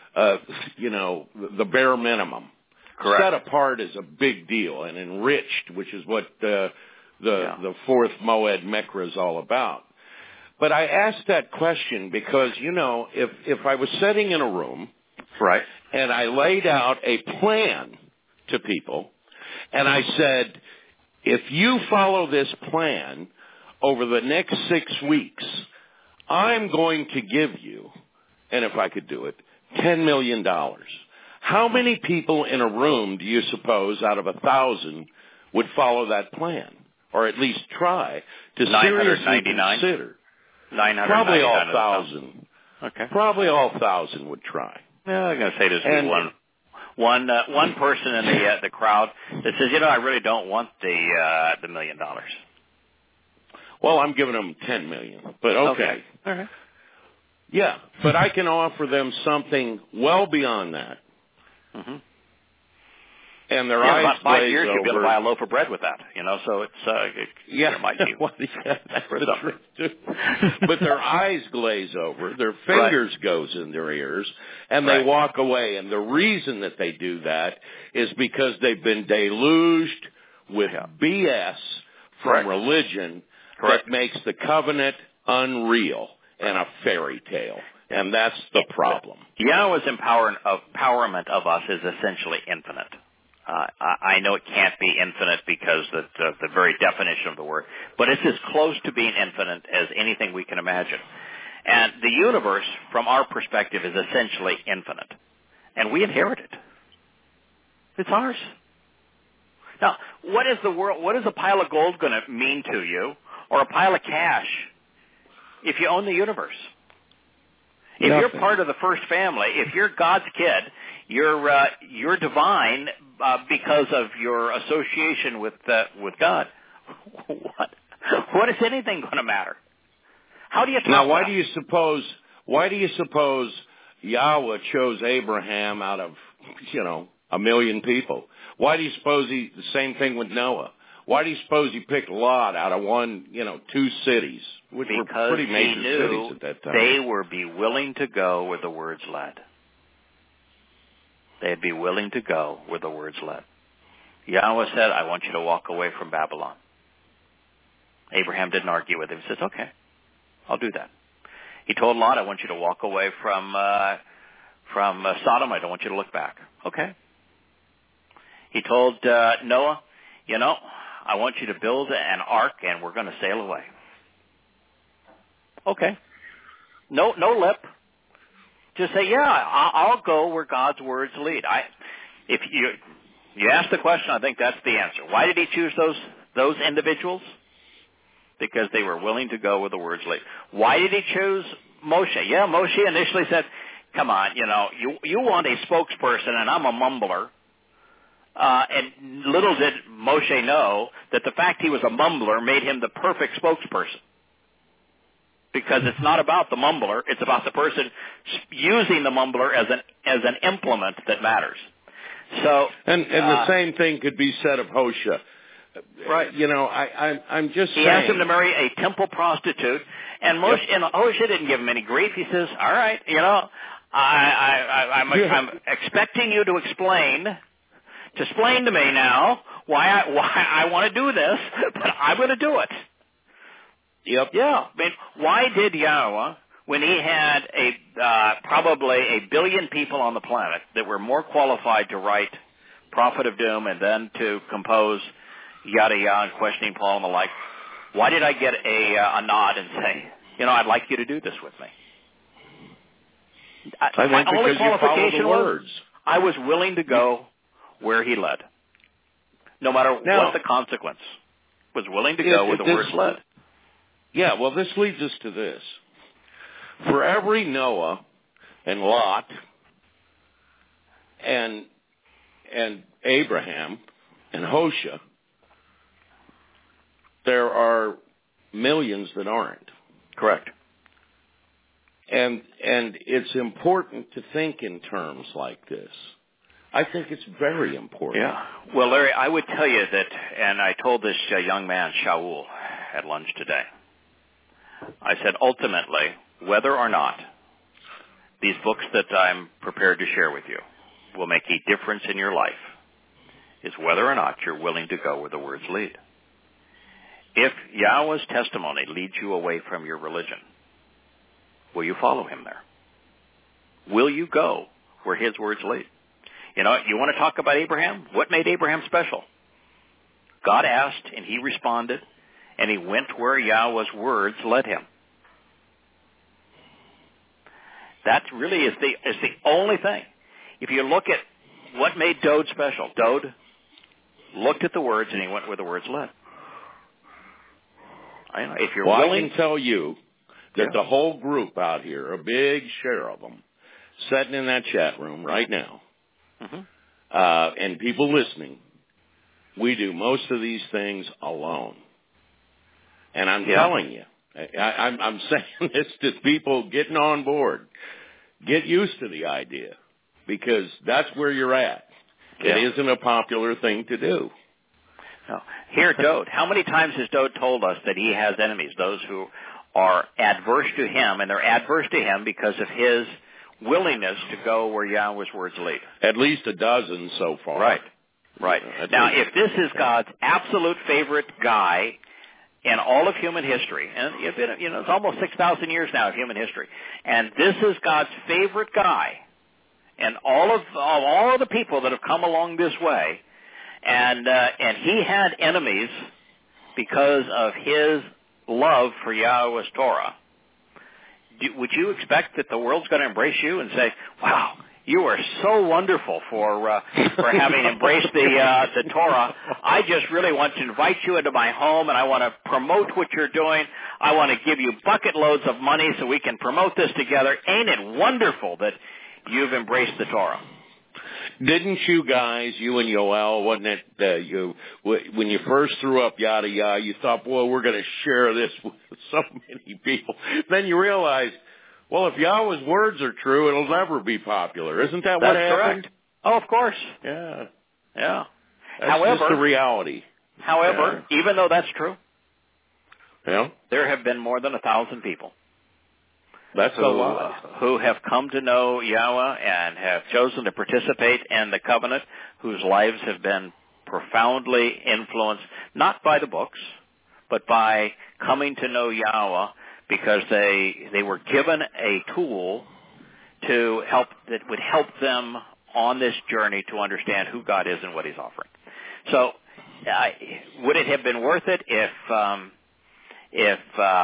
the bare minimum. Correct. Set apart is a big deal, and enriched, which is what the fourth Moed Mekra is all about. But I asked that question because, if I was sitting in a room, right, and I laid out a plan to people, and I said, if you follow this plan over the next 6 weeks, I'm going to give you, and if I could do it, $10 million. How many people in a room do you suppose out of 1,000 would follow that plan? Or at least try to seriously consider? 999. Probably all 1,000. Okay. Probably all 1,000 would try. Yeah, I'm going to say there's one person in the crowd that says, I really don't want the $1 million. Well, I'm giving them $10 million, but okay. All right. Yeah, but I can offer them something well beyond that. Mm-hmm. And their eyes about 5 years, over. you'll be able to buy a loaf of bread with that, so it's, there might be. Well, that's the truth, too. But their eyes glaze over, their fingers goes in their ears, and they walk away. And the reason that they do that is because they've been deluged with BS from religion that makes the covenant unreal and a fairy tale. And that's the problem. Yahweh's empowerment of us is essentially infinite. I know it can't be infinite because of the very definition of the word, but it's as close to being infinite as anything we can imagine. And the universe, from our perspective, is essentially infinite. And we inherit it. It's ours. Now, what is a pile of gold going to mean to you, or a pile of cash, if you own the universe? If you're part of the first family, if you're God's kid, you're divine because of your association with God. What is anything going to matter? How do you talk now? Why do you suppose Yahweh chose Abraham out of 1 million people? Why do you suppose the same thing with Noah? Why do you suppose he picked Lot out of 2 cities, which were pretty major cities at that time? They would be willing to go where the words led. They'd be willing to go where the words led. Yahweh said, I want you to walk away from Babylon. Abraham didn't argue with him. He says, okay, I'll do that. He told Lot, I want you to walk away from Sodom. I don't want you to look back. Okay. He told Noah, I want you to build an ark and we're going to sail away. Okay. No lip. Just say, yeah, I'll go where God's words lead. If you ask the question, I think that's the answer. Why did he choose those individuals? Because they were willing to go where the words lead. Why did he choose Moshe? Yeah, Moshe initially said, come on, you want a spokesperson and I'm a mumbler. And little did Moshe know that the fact he was a mumbler made him the perfect spokesperson. Because it's not about the mumbler, it's about the person using the mumbler as an implement that matters. So, and the same thing could be said of Hosea. Right. I'm just saying. He asked him to marry a temple prostitute, and Hosea didn't give him any grief. He says, all right, I'm expecting you to explain to me now why I want to do this, but I'm going to do it. Yep. Yeah. I mean, why did Yahweh, when he had probably 1 billion people on the planet that were more qualified to write Prophet of Doom and then to compose yada yada and questioning Paul and the like, why did I get a nod and say, I'd like you to do this with me? My only qualification was I was willing to go where he led, no matter what the consequence. Was willing to go where the words led. Yeah, well, this leads us to this. For every Noah and Lot and Abraham and Hosea, there are millions that aren't. Correct. And it's important to think in terms like this. I think it's very important. Yeah. Well, Larry, I would tell you that, and I told this young man, Shaul, at lunch today. I said, ultimately, whether or not these books that I'm prepared to share with you will make a difference in your life is whether or not you're willing to go where the words lead. If Yahweh's testimony leads you away from your religion, will you follow him there? Will you go where his words lead? You want to talk about Abraham? What made Abraham special? God asked, and he responded, and he went where Yahweh's words led him. That really is the only thing. If you look at what made Dode special, Dode looked at the words and he went where the words led. If you're willing, I can tell you that the whole group out here, a big share of them, sitting in that chat room right now, and people listening, we do most of these things alone. And I'm telling you, I'm saying this to people getting on board. Get used to the idea, because that's where you're at. Yeah. It isn't a popular thing to do. No. Here, Dode. How many times has Dode told us that he has enemies, those who are adverse to him, and they're adverse to him because of his willingness to go where Yahweh's words lead? At least a dozen so far. Right. Right. Now, if this is God's absolute favorite guy in all of human history, and it's almost 6,000 years now of human history, and this is God's favorite guy, and all of the people that have come along this way, and he had enemies because of his love for Yahweh's Torah, would you expect that the world's going to embrace you and say, "Wow, you are so wonderful for having embraced the Torah. I just really want to invite you into my home, and I want to promote what you're doing. I want to give you bucket loads of money so we can promote this together. Ain't it wonderful that you've embraced the Torah?" Didn't you guys, you and Yoel, wasn't it, when you first threw up yada yada, you thought, boy, we're going to share this with so many people. Then you realized, well, if Yahweh's words are true, it'll never be popular. Isn't that what happened? Correct. Oh, of course. Yeah. Yeah. That's just the reality. However, even though that's true, there have been more than 1,000 people. That's a lot. Who have come to know Yahweh and have chosen to participate in the covenant, whose lives have been profoundly influenced, not by the books, but by coming to know Yahweh, because they were given a tool to help that would help them on this journey to understand who God is and what He's offering. So, would it have been worth it if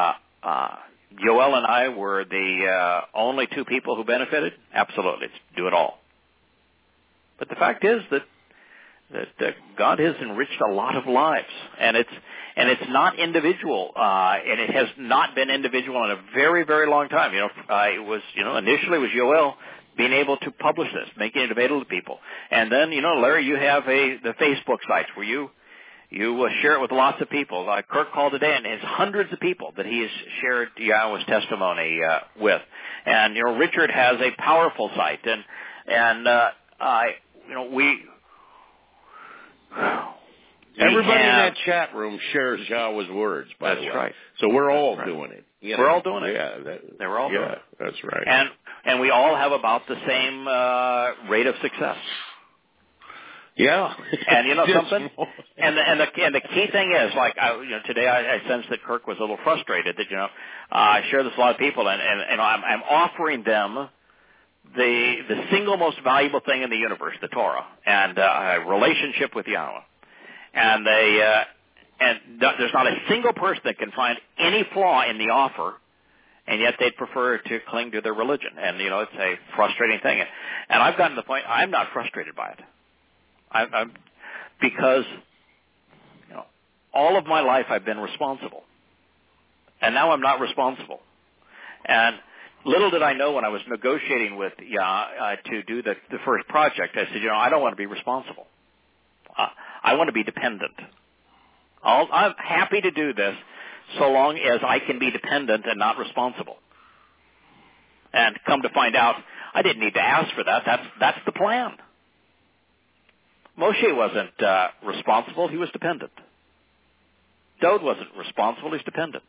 Yoel and I were the only two people who benefited? Absolutely. Let's do it all. But the fact is that God has enriched a lot of lives, and it's not individual, and it has not been individual in a very, very long time. It was initially it was Yoel being able to publish this, making it available to people, and then Larry, you have the Facebook sites where you share it with lots of people. Kirk called today, and it's hundreds of people that he has shared Yahweh's testimony with. And Richard has a powerful site, and everybody in that chat room shares Yahweh's words. By the way, that's right. So we're all doing it. We're all doing it. Yeah, we're all doing it. That's right. And we all have about the same rate of success. Yeah, and something, and the key thing is, today I sensed that Kirk was a little frustrated that I share this with a lot of people, and I'm offering them the single most valuable thing in the universe, the Torah, and a relationship with Yahweh, and there's not a single person that can find any flaw in the offer, and yet they'd prefer to cling to their religion, and it's a frustrating thing, and I've gotten to the point I'm not frustrated by it. Because all of my life I've been responsible, and now I'm not responsible. And little did I know when I was negotiating with Yah to do the first project, I said, I don't want to be responsible. I want to be dependent. I'm happy to do this so long as I can be dependent and not responsible. And come to find out, I didn't need to ask for that. That's the plan. Moshe wasn't responsible, he was dependent. Dode wasn't responsible, he's dependent.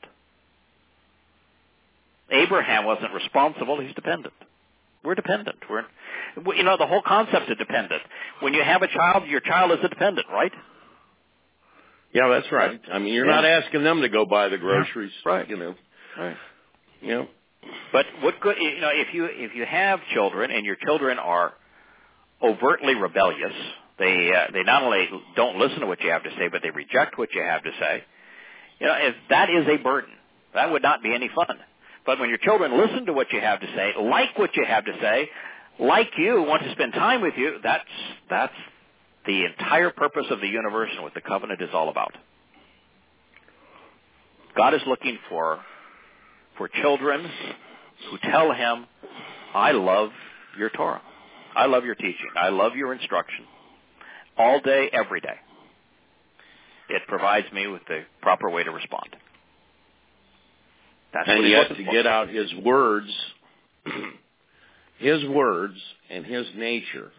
Abraham wasn't responsible, he's dependent. We're dependent. The whole concept of dependent. When you have a child, your child is a dependent, right? Yeah, that's right. I mean, you're not asking them to go buy the groceries, right? Right. Yeah. But what good? If you have children and your children are overtly rebellious, they not only don't listen to what you have to say, but they reject what you have to say. If that is a burden, that would not be any fun. But when your children listen to what you have to say, like what you have to say, like you, want to spend time with you, that's the entire purpose of the universe and what the covenant is all about. God is looking for children who tell him, I love your Torah. I love your teaching. I love your instruction. All day, every day. It provides me with the proper way to respond. That's and what he's yet looking to for. get out his words, and his nature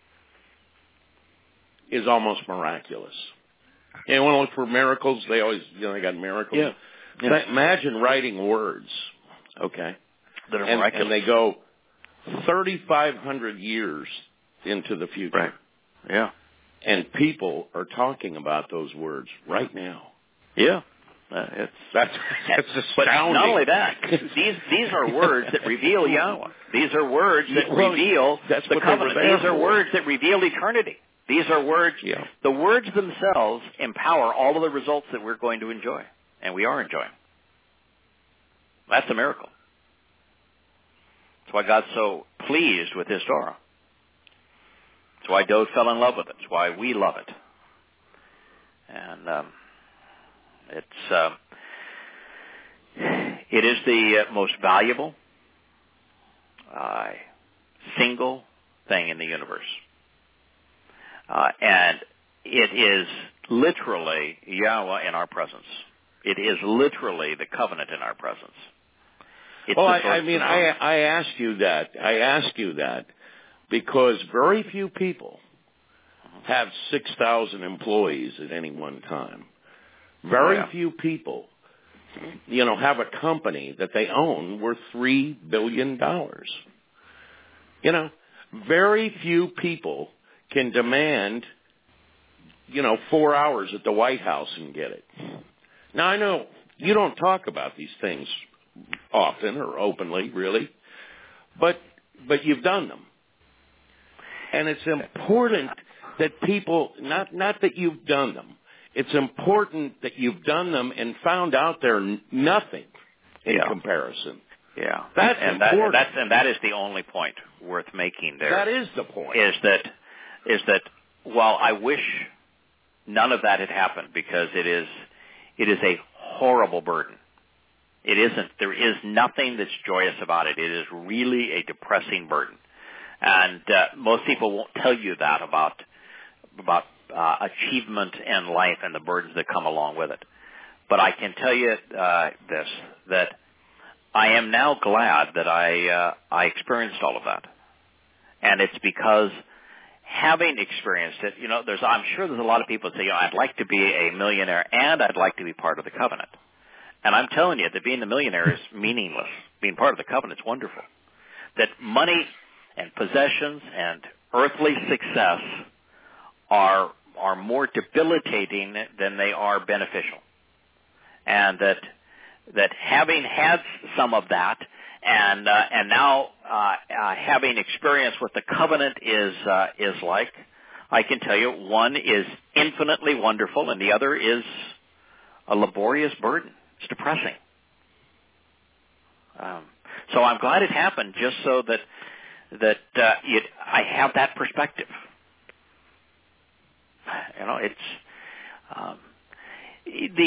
is almost miraculous. You want to look for miracles? They always, they got miracles. Yeah. So imagine writing words, okay? That are miraculous. And they go 3,500 years into the future. Right. Yeah. And people are talking about those words right now. Yeah. That's astounding. But not only that, these are words that reveal Yahweh. These are words that reveal the covenant. These are words that reveal eternity. These are words, the words themselves empower all of the results that we're going to enjoy, and we are enjoying. That's a miracle. That's why God's so pleased with His Torah. That's why Dode fell in love with it. That's why we love it. And it is the most valuable single thing in the universe. And it is literally Yahweh in our presence. It is literally the covenant in our presence. I ask you that because very few people have 6,000 employees at any one time. Very few people, have a company that they own worth $3 billion. Very few people can demand, 4 hours at the White House and get it. Now, I know you don't talk about these things often or openly, really, but you've done them. And it's important that people, not that you've done them, it's important that you've done them and found out they're nothing in comparison. Yeah. That's important. And that is the only point worth making there. That is the point. Is that while I wish none of that had happened, because it is a horrible burden. There is nothing that's joyous about it. It is really a depressing burden. And most people won't tell you that about achievement in life and the burdens that come along with it. But I can tell you that I am now glad that I experienced all of that. And it's because having experienced it, I'm sure there's a lot of people that say, I'd like to be a millionaire and I'd like to be part of the covenant. And I'm telling you that being a millionaire is meaningless. Being part of the covenant is wonderful. That money and possessions and earthly success are more debilitating than they are beneficial. And that having had some of that and now having experienced what the covenant is like, I can tell you one is infinitely wonderful and the other is a laborious burden. It's depressing. So I'm glad it happened, just so that I have that perspective. It's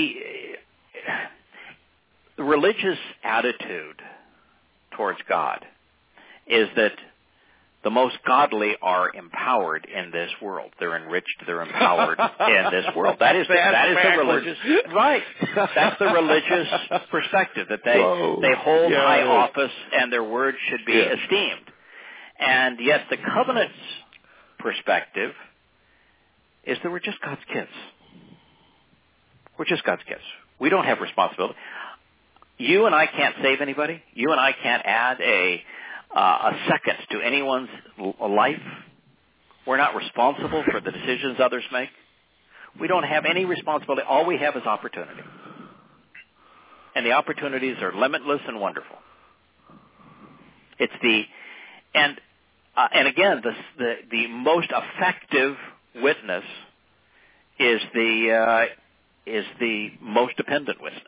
the religious attitude towards God is that the most godly are empowered in this world. They're enriched. They're empowered in this world. That is the religious, right? That's the religious perspective, that they hold high office and their word should be esteemed. And yet the covenant's perspective is that we're just God's kids. We're just God's kids. We don't have responsibility. You and I can't save anybody. You and I can't add a second to anyone's life. We're not responsible for the decisions others make. We don't have any responsibility. All we have is opportunity. And the opportunities are limitless and wonderful. It's and again, the most effective witness is the most dependent witness.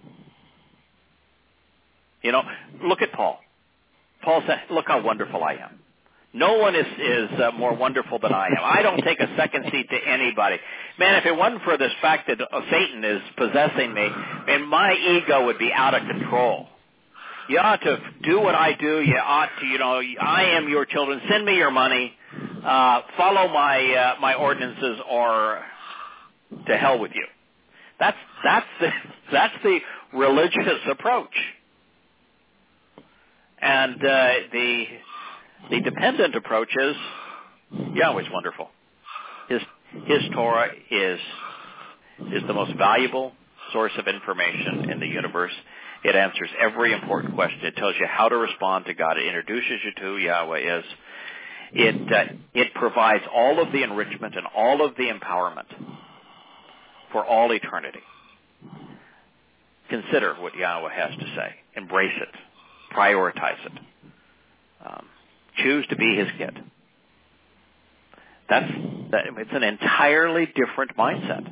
Look at Paul. Paul said, look how wonderful I am. No one is more wonderful than I am. I don't take a second seat to anybody. Man, if it wasn't for this fact that Satan is possessing me, man, my ego would be out of control. You ought to do what I do. You ought to, I am your children. Send me your money. Follow my ordinances, or to hell with you. That's the religious approach. And the dependent approach is Yahweh's wonderful. His Torah is the most valuable source of information in the universe. It answers every important question. It tells you how to respond to God. It introduces you to who Yahweh is. It provides all of the enrichment and all of the empowerment for all eternity. Consider what Yahweh has to say. Embrace it. Prioritize it. Choose to be His kid. It's an entirely different mindset.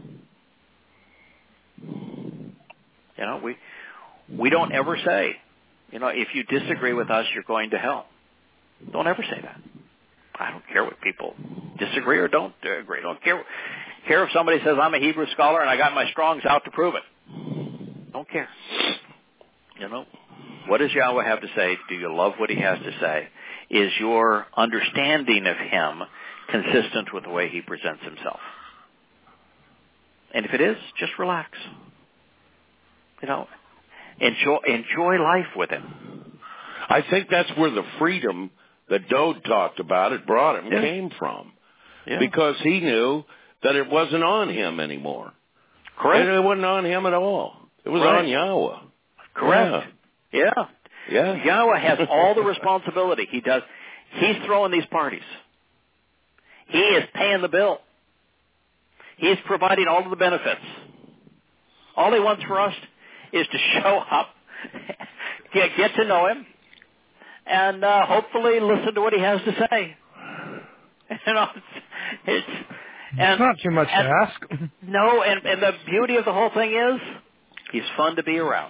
You know, we don't ever say, you know, if you disagree with us, you're going to hell. Don't ever say that. I don't care what people disagree or don't agree. I don't care if somebody says I'm a Hebrew scholar and I got my Strong's out to prove it. Don't care. You know, what does Yahweh have to say? Do you love what He has to say? Is your understanding of Him consistent with the way He presents Himself? And if it is, just relax. You know, enjoy life with Him. I think that's where the freedom that Dode talked about, it brought him, came from. Yeah. Because he knew that it wasn't on him anymore. Correct. It wasn't on him at all. It was on Yahweh. Correct. Yeah. Yahweh has all the responsibility. He does. He's throwing these parties. He is paying the bill. He's providing all of the benefits. All He wants for us is to show up, get to know Him, and hopefully listen to what He has to say. You know, it's not too much to ask. No, and the beauty of the whole thing is, He's fun to be around.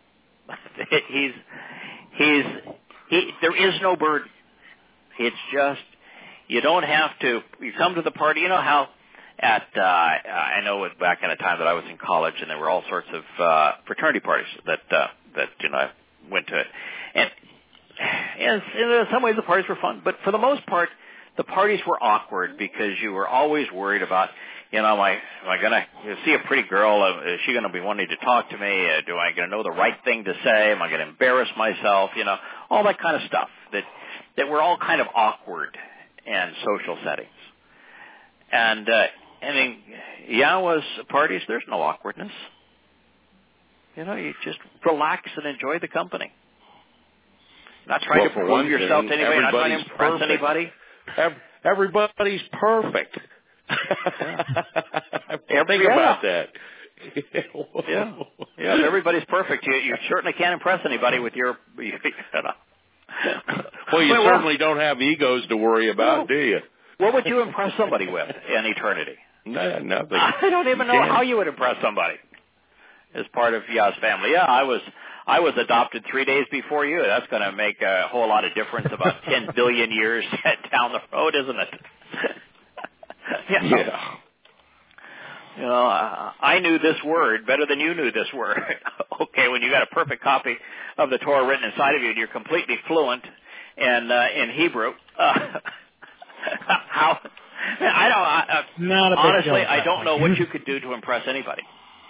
There is no burden. It's just, you don't have to, you come to the party, you know how I know back in a time that I was in college and there were all sorts of fraternity parties that you know, I went to. And in some ways the parties were fun, but for the most part, the parties were awkward because you were always worried about, you know, am I going to see a pretty girl? Is she going to be wanting to talk to me? Do I going to know the right thing to say? Am I going to embarrass myself? You know, all that kind of stuff that were all kind of awkward in social settings. And in Yahweh's parties, there's no awkwardness. You know, you just relax and enjoy the company. Not trying to prove yourself to anybody, not trying to impress anybody. Everybody's perfect. Think about that. Yeah, everybody's perfect. You certainly can't impress anybody with your. Well, you certainly don't have egos to worry about, do you? What would you impress somebody with in eternity? Nothing. I don't even know how you would impress somebody as part of Yah's family. Yeah, I was adopted 3 days before you. That's going to make a whole lot of difference about 10 billion years down the road, isn't it? Yeah. You know, I knew this word better than you knew this word. Okay, when you got a perfect copy of the Torah written inside of you and you're completely fluent in Hebrew, how? Honestly, I don't know what you could do to impress anybody.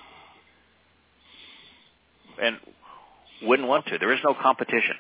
And wouldn't want to. There is no competition.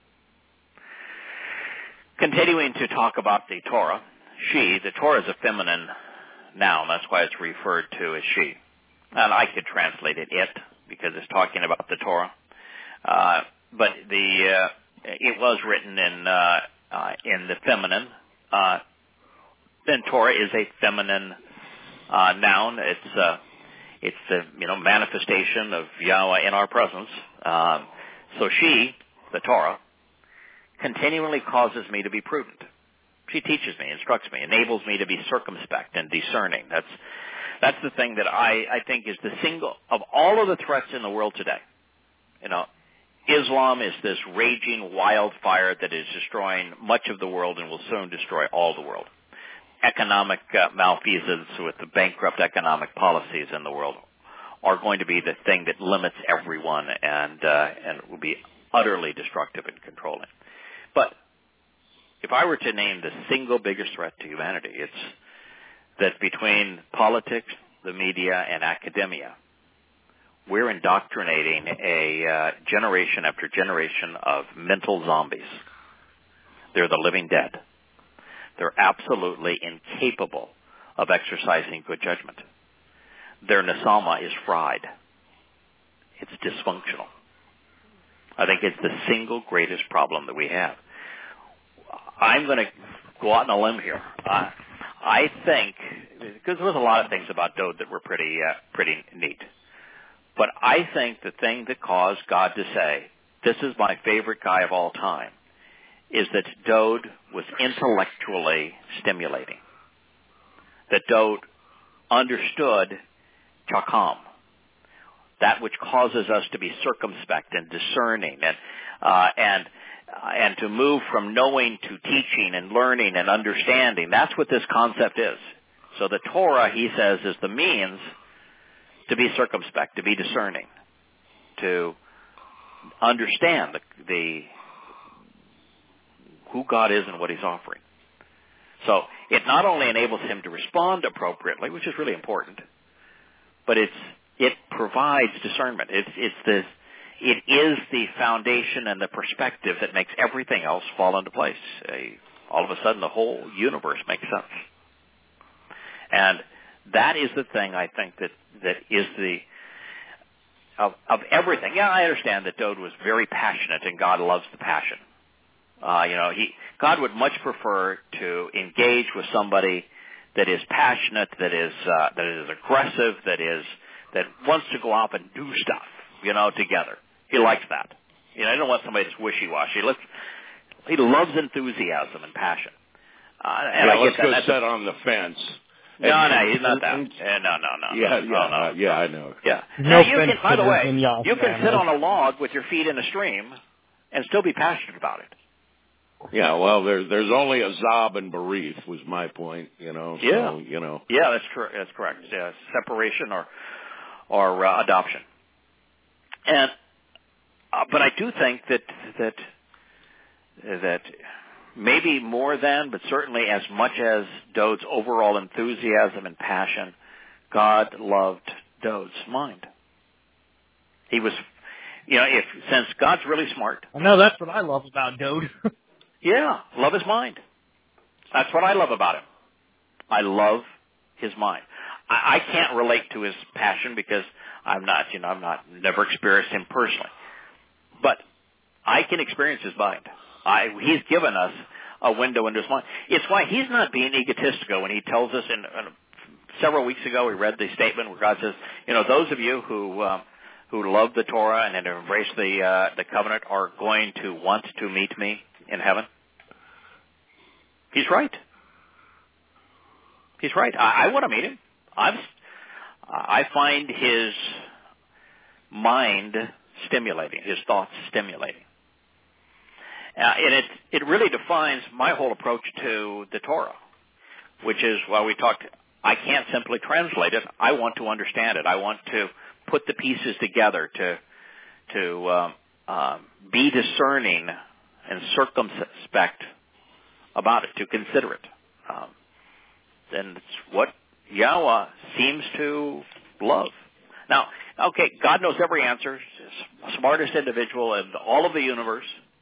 Continuing to talk about the Torah, the Torah is a feminine noun. That's why it's referred to as she. And I could translate it because it's talking about the Torah. But it was written in the feminine. Then Torah is a feminine noun. It's the manifestation of Yahweh in our presence. So she, the Torah, continually causes me to be prudent. She teaches me, instructs me, enables me to be circumspect and discerning. That's the thing that I think is the single of all of the threats in the world today. You know, Islam is this raging wildfire that is destroying much of the world and will soon destroy all the world. Economic malfeasance with the bankrupt economic policies in the world are going to be the thing that limits everyone and will be utterly destructive and controlling. But if I were to name the single biggest threat to humanity, it's that between politics, the media, and academia, we're indoctrinating a generation after generation of mental zombies. They're the living dead. They're absolutely incapable of exercising good judgment. Their nasama is fried. It's dysfunctional. I think it's the single greatest problem that we have. I'm going to go out on a limb here. I think, because there was a lot of things about Dode that were pretty neat, but I think the thing that caused God to say, this is my favorite guy of all time, is that Dode was intellectually stimulating. That Dode understood chakam, that which causes us to be circumspect and discerning and to move from knowing to teaching and learning and understanding. That's what this concept is. So the Torah, he says, is the means to be circumspect, to be discerning, to understand who God is and what he's offering. So it not only enables him to respond appropriately, which is really important, but it provides discernment. It is the foundation and the perspective that makes everything else fall into place. All of a sudden, the whole universe makes sense. And that is the thing, I think, that is of everything. Yeah, I understand that Dode was very passionate, and God loves the passion. God would much prefer to engage with somebody that is passionate, that is aggressive, that wants to go out and do stuff, together. He likes that. He don't want somebody that's wishy-washy. He loves enthusiasm and passion. Let's go sit on the fence. No, he's not that. No. Yeah, I know. Yeah. No, by the way, you can sit on a log with your feet in a stream and still be passionate about it. Yeah, well, there's only a Zab and Berith was my point, Yeah. So, Yeah, that's true. That's correct. Yeah, separation or adoption. And but I do think that maybe more than, but certainly as much as Dode's overall enthusiasm and passion, God loved Dode's mind. He was, since God's really smart. I know that's what I love about Dode. Yeah, love his mind. That's what I love about him. I love his mind. I can't relate to his passion because I'm never experienced him personally. But I can experience his mind. He's given us a window into his mind. It's why he's not being egotistical when he tells us. Several weeks ago, we read the statement where God says, those of you who love the Torah and embrace the covenant are going to want to meet me in heaven. He's right. He's right. I want to meet him. I find his mind stimulating, his thoughts stimulating. And it really defines my whole approach to the Torah, which is, I can't simply translate it. I want to understand it. I want to put the pieces together to be discerning and circumspect about it, to consider it. And it's what Yahweh seems to love. Now, okay, God knows every answer. He's the smartest individual in all of the universe.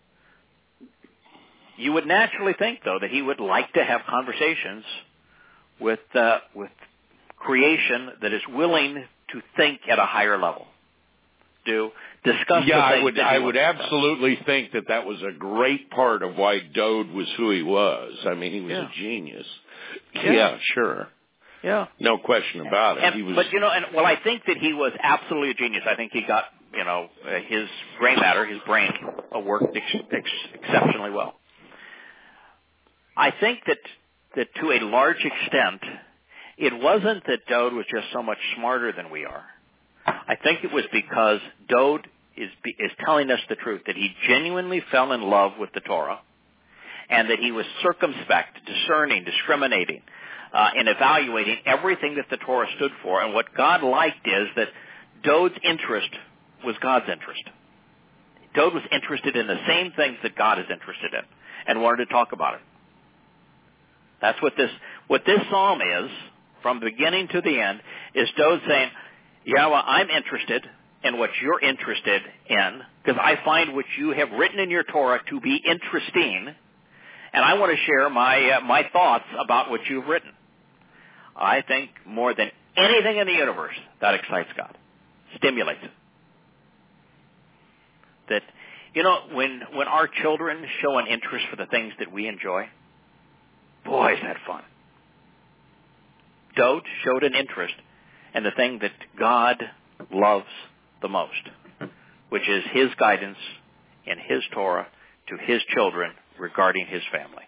You would naturally think, though, that he would like to have conversations with creation that is willing to think at a higher level, to discuss. Yeah, I would absolutely think that was a great part of why Dode was who he was. I mean, he was a genius. Yeah, sure. Yeah, no question about it. I think that he was absolutely a genius. I think he got his brain worked exceptionally well. I think that to a large extent, it wasn't that Dode was just so much smarter than we are. I think it was because Dode is telling us the truth, that he genuinely fell in love with the Torah, and that he was circumspect, discerning, discriminating, and evaluating everything that the Torah stood for. And what God liked is that Dode's interest was God's interest. Dode was interested in the same things that God is interested in and wanted to talk about it. That's what this psalm is, from beginning to the end, is Dode saying, Yahweh, I'm interested and what you're interested in, because I find what you have written in your Torah to be interesting, and I want to share my thoughts about what you've written. I think more than anything in the universe, that excites God, stimulates it. That, when our children show an interest for the things that we enjoy, boy, is that fun. Dode showed an interest in the thing that God loves the most, which is His guidance in His Torah to His children regarding His family.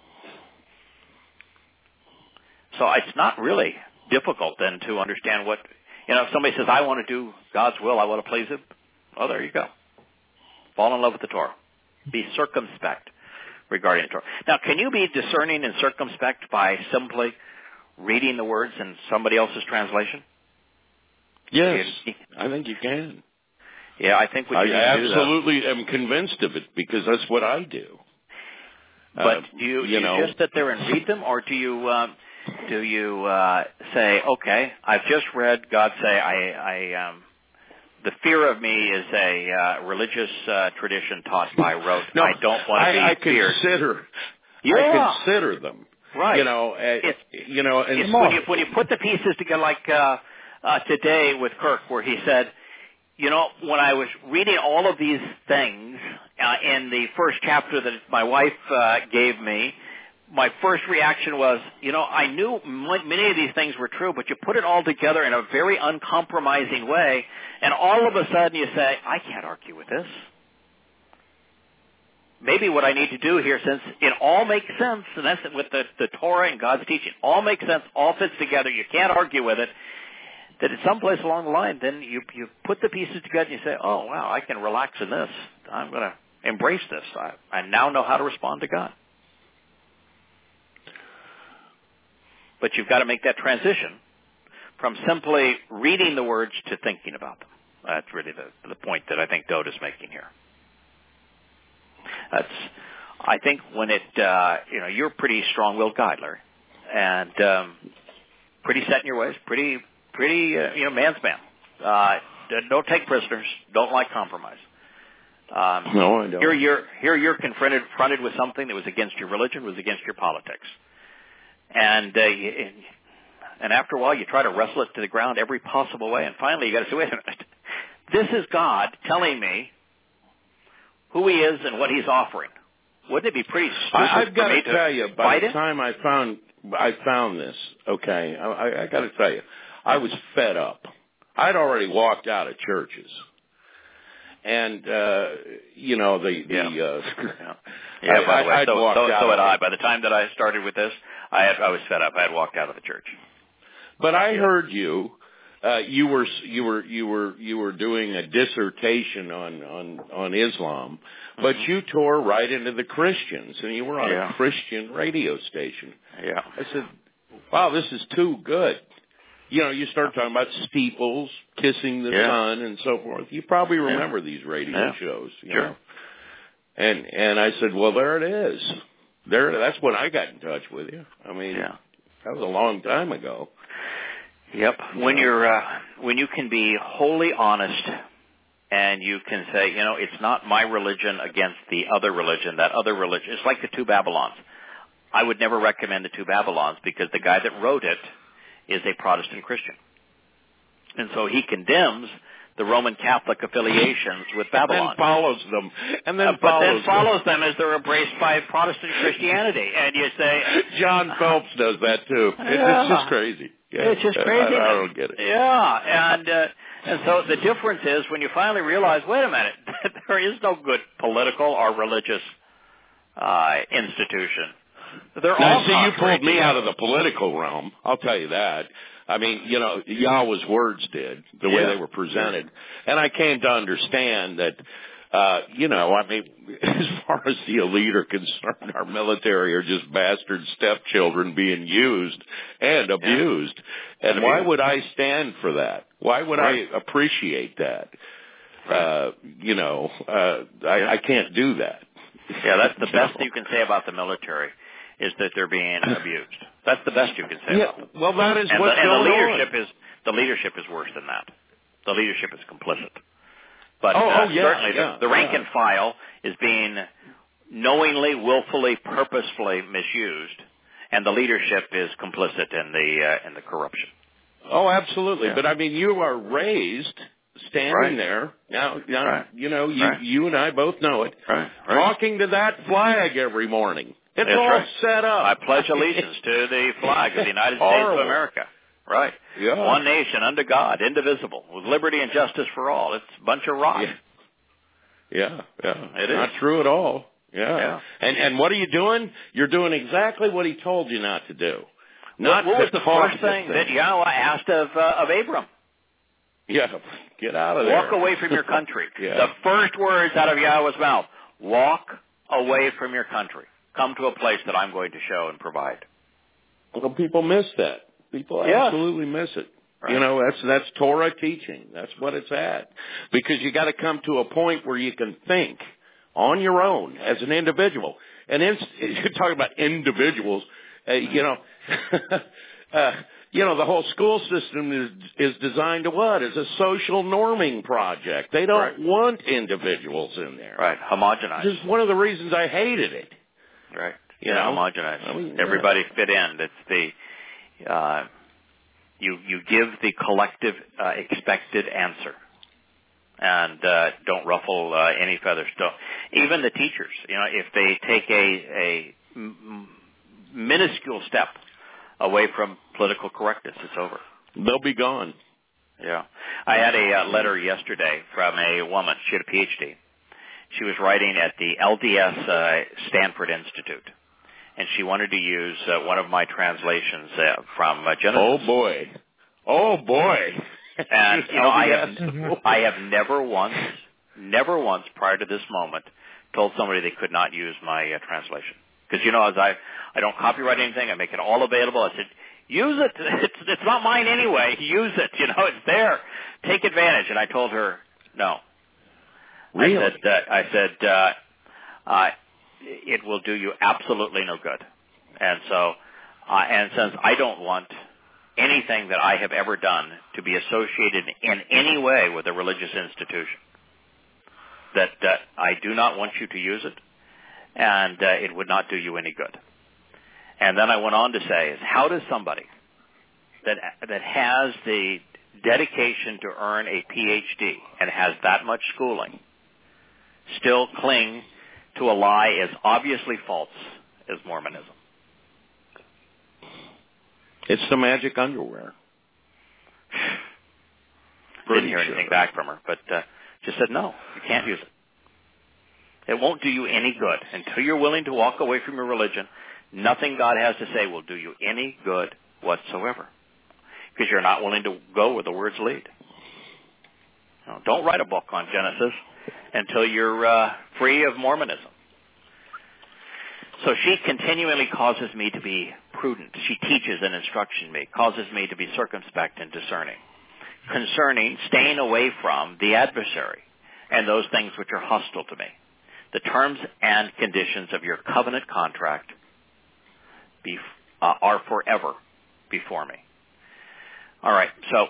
So it's not really difficult then to understand what, if somebody says, I want to do God's will, I want to please Him, oh, there you go. Fall in love with the Torah. Be circumspect regarding the Torah. Now, can you be discerning and circumspect by simply reading the words in somebody else's translation? Yes, I think you can. Yeah, I think we can do that. I absolutely am convinced of it because that's what I do. But do you just sit there and read them, or do you say, okay, I've just read God say, the fear of me is a religious tradition taught by rote. No, I don't want to be feared. I consider them. Right. And when you put the pieces together, like today with Kirk, where he said, when I was reading all of these things in the first chapter that my wife gave me, my first reaction was, I knew many of these things were true, but you put it all together in a very uncompromising way, and all of a sudden you say, I can't argue with this. Maybe what I need to do here, since it all makes sense, and that's with the Torah and God's teaching, all makes sense, all fits together, you can't argue with it, that at some place along the line, then you put the pieces together and you say, oh, wow, I can relax in this. I'm going to embrace this. I now know how to respond to God. But you've got to make that transition from simply reading the words to thinking about them. That's really the point that I think Dode is making here. I think when you're a pretty strong-willed guy, Larry, and pretty set in your ways, pretty man's man. Don't take prisoners. Don't like compromise. No, I don't. Here you're confronted with something that was against your religion, was against your politics. And after a while, you try to wrestle it to the ground every possible way, and finally you got to say, wait a minute, this is God telling me who He is and what He's offering. Wouldn't it be pretty stupid I've got for me to tell you, by the time I found this, okay, I got to tell you, I was fed up. I'd already walked out of churches. And, by the way, so had I. By the time that I started with this, I was fed up. I had walked out of the church. But I heard you. You were doing a dissertation on Islam, but you tore right into the Christians, and you were on a Christian radio station. Yeah. I said, wow, this is too good. You start talking about steeples, kissing the sun, and so forth. You probably remember these radio shows. You know? And I said, well, there it is. That's when I got in touch with you. I mean, that was a long time ago. Yep. When you can be wholly honest and you can say, it's not my religion against the other religion, that other religion. It's like the two Babylons. I would never recommend the two Babylons because the guy that wrote it is a Protestant Christian. And so he condemns the Roman Catholic affiliations with Babylon. And follows them. But then follows them as they're embraced by Protestant Christianity. And you say... John Phelps does that too. It's just crazy. Yeah. It's just crazy. I don't get it. Yeah, and so the difference is when you finally realize, wait a minute, there is no good political or religious institution. They're all you pulled me out of the political realm. I'll tell you that. I mean, Yahweh's words did, the way they were presented. And I came to understand that, as far as the elite are concerned, our military are just bastard stepchildren being used and abused. And why would I stand for that? Why would I appreciate that? I can't do that. Yeah, that's the best you can say about the military. Is that they're being abused. That's the best you can say about them. Well, that is what's going on. The leadership is worse than that. the leadership is complicit. But certainly the rank and file is being knowingly, willfully, purposefully misused, and the leadership is complicit in the corruption. Oh, absolutely. Yeah. But I mean, you are raised standing there now. You and I both know it. Talking to that flag every morning. It's all set up. I pledge allegiance to the flag of the United States of America. Right. Yeah. One nation under God, indivisible, with liberty and justice for all. It's a bunch of rot. Yeah. It is not true at all. Yeah. And what are you doing? You're doing exactly what he told you not to do. What was the first thing that Yahweh asked of Abram? Yeah, get out of there. Walk away from your country. Yeah. The first words out of Yahweh's mouth, walk away from your country. Come to a place that I'm going to show and provide. Well, people miss that. People absolutely miss it. Right. That's Torah teaching. That's what it's at. Because you got to come to a point where you can think on your own as an individual. And you're talking about individuals. The whole school system is designed to what? As a social norming project. They don't want individuals in there. Right. Homogenized. This is one of the reasons I hated it. Right. Homogenized. Everybody fit in. It's the you give the collective expected answer, and don't ruffle any feathers. Even the teachers, if they take a minuscule step away from political correctness, it's over. They'll be gone. Yeah. I had a letter yesterday from a woman. She had a PhD. She was writing at the LDS Stanford Institute. And she wanted to use one of my translations from Genesis. Oh boy! And I have never once prior to this moment told somebody they could not use my translation. Because as I don't copyright anything, I make it all available. I said, use it. It's not mine anyway. Use it. It's there. Take advantage. And I told her no. Really? I said. It will do you absolutely no good. And so, and since I don't want anything that I have ever done to be associated in any way with a religious institution, that I do not want you to use it, and it would not do you any good. And then I went on to say, is how does somebody that has the dedication to earn a PhD and has that much schooling still cling to a lie as obviously false as Mormonism? It's the magic underwear. Didn't hear anything back from her, but just said, no, you can't use it. It won't do you any good. Until you're willing to walk away from your religion, nothing God has to say will do you any good whatsoever. Because you're not willing to go where the words lead. No, don't write a book on Genesis until you're free of Mormonism. So she continually causes me to be prudent. She teaches and instructs me, causes me to be circumspect and discerning, concerning staying away from the adversary and those things which are hostile to me. The terms and conditions of your covenant contract are forever before me. All right, so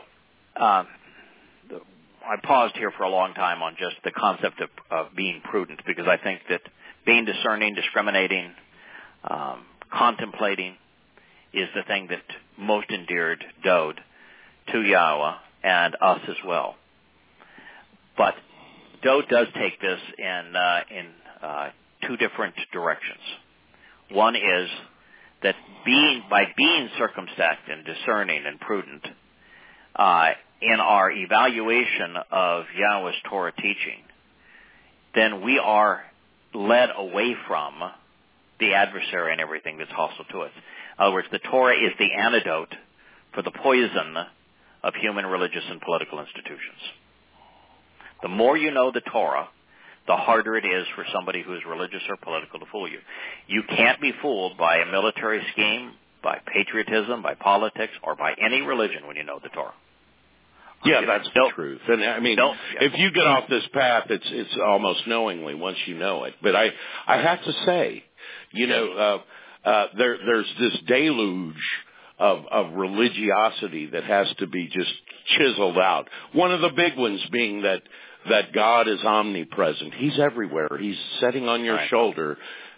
I paused here for a long time on just the concept of being prudent, because I think that being discerning, discriminating, contemplating is the thing that most endeared Dowd to Yahweh and us as well. But Dowd does take this in two different directions. One is that by being circumspect and discerning and prudent in our evaluation of Yahweh's Torah teaching, then we are led away from the adversary and everything that's hostile to us. In other words, the Torah is the antidote for the poison of human religious and political institutions. The more you know the Torah, the harder it is for somebody who is religious or political to fool you. You can't be fooled by a military scheme, by patriotism, by politics, or by any religion when you know the Torah. Yeah, that's the truth. And I mean, if you get off this path, it's almost knowingly once you know it. But I have to say, there's this deluge of religiosity that has to be just chiseled out. One of the big ones being that God is omnipresent. He's everywhere. He's sitting on your shoulder.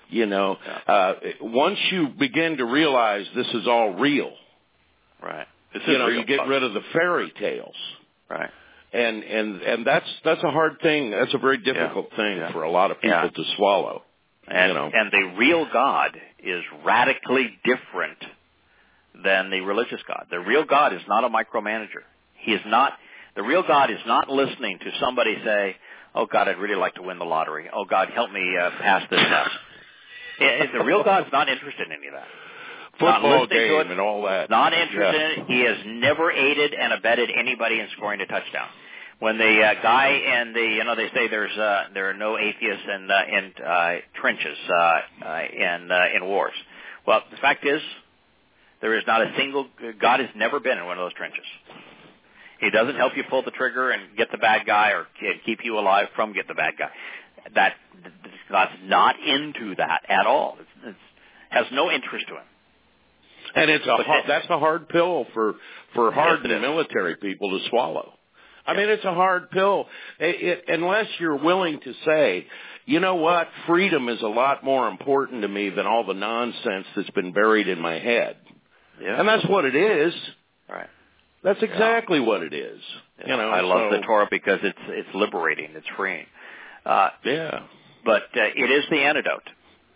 Once you begin to realize this is all real, right? You get rid of the fairy tales, right? And that's a hard thing. That's a very difficult thing for a lot of people to swallow. And the real God is radically different than the religious God. The real God is not a micromanager. He is not. The real God is not listening to somebody say, "Oh God, I'd really like to win the lottery. Oh God, help me pass this test." The real God's not interested in any of that. Football game and all that. Not interested in it. He has never aided and abetted anybody in scoring a touchdown. When the guy and they say there are no atheists in trenches in wars. Well, the fact is, there is not a single. God has never been in one of those trenches. He doesn't help you pull the trigger and get the bad guy, or keep you alive from get the bad guy. God's not into that at all. It has no interest to him. And that's a hard pill for hardened military people to swallow. I mean, it's a hard pill unless you're willing to say, you know what, freedom is a lot more important to me than all the nonsense that's been buried in my head. Yeah. And that's what it is. Right. That's exactly what it is. Yeah. I love the Torah because it's liberating, it's freeing. But it is the antidote.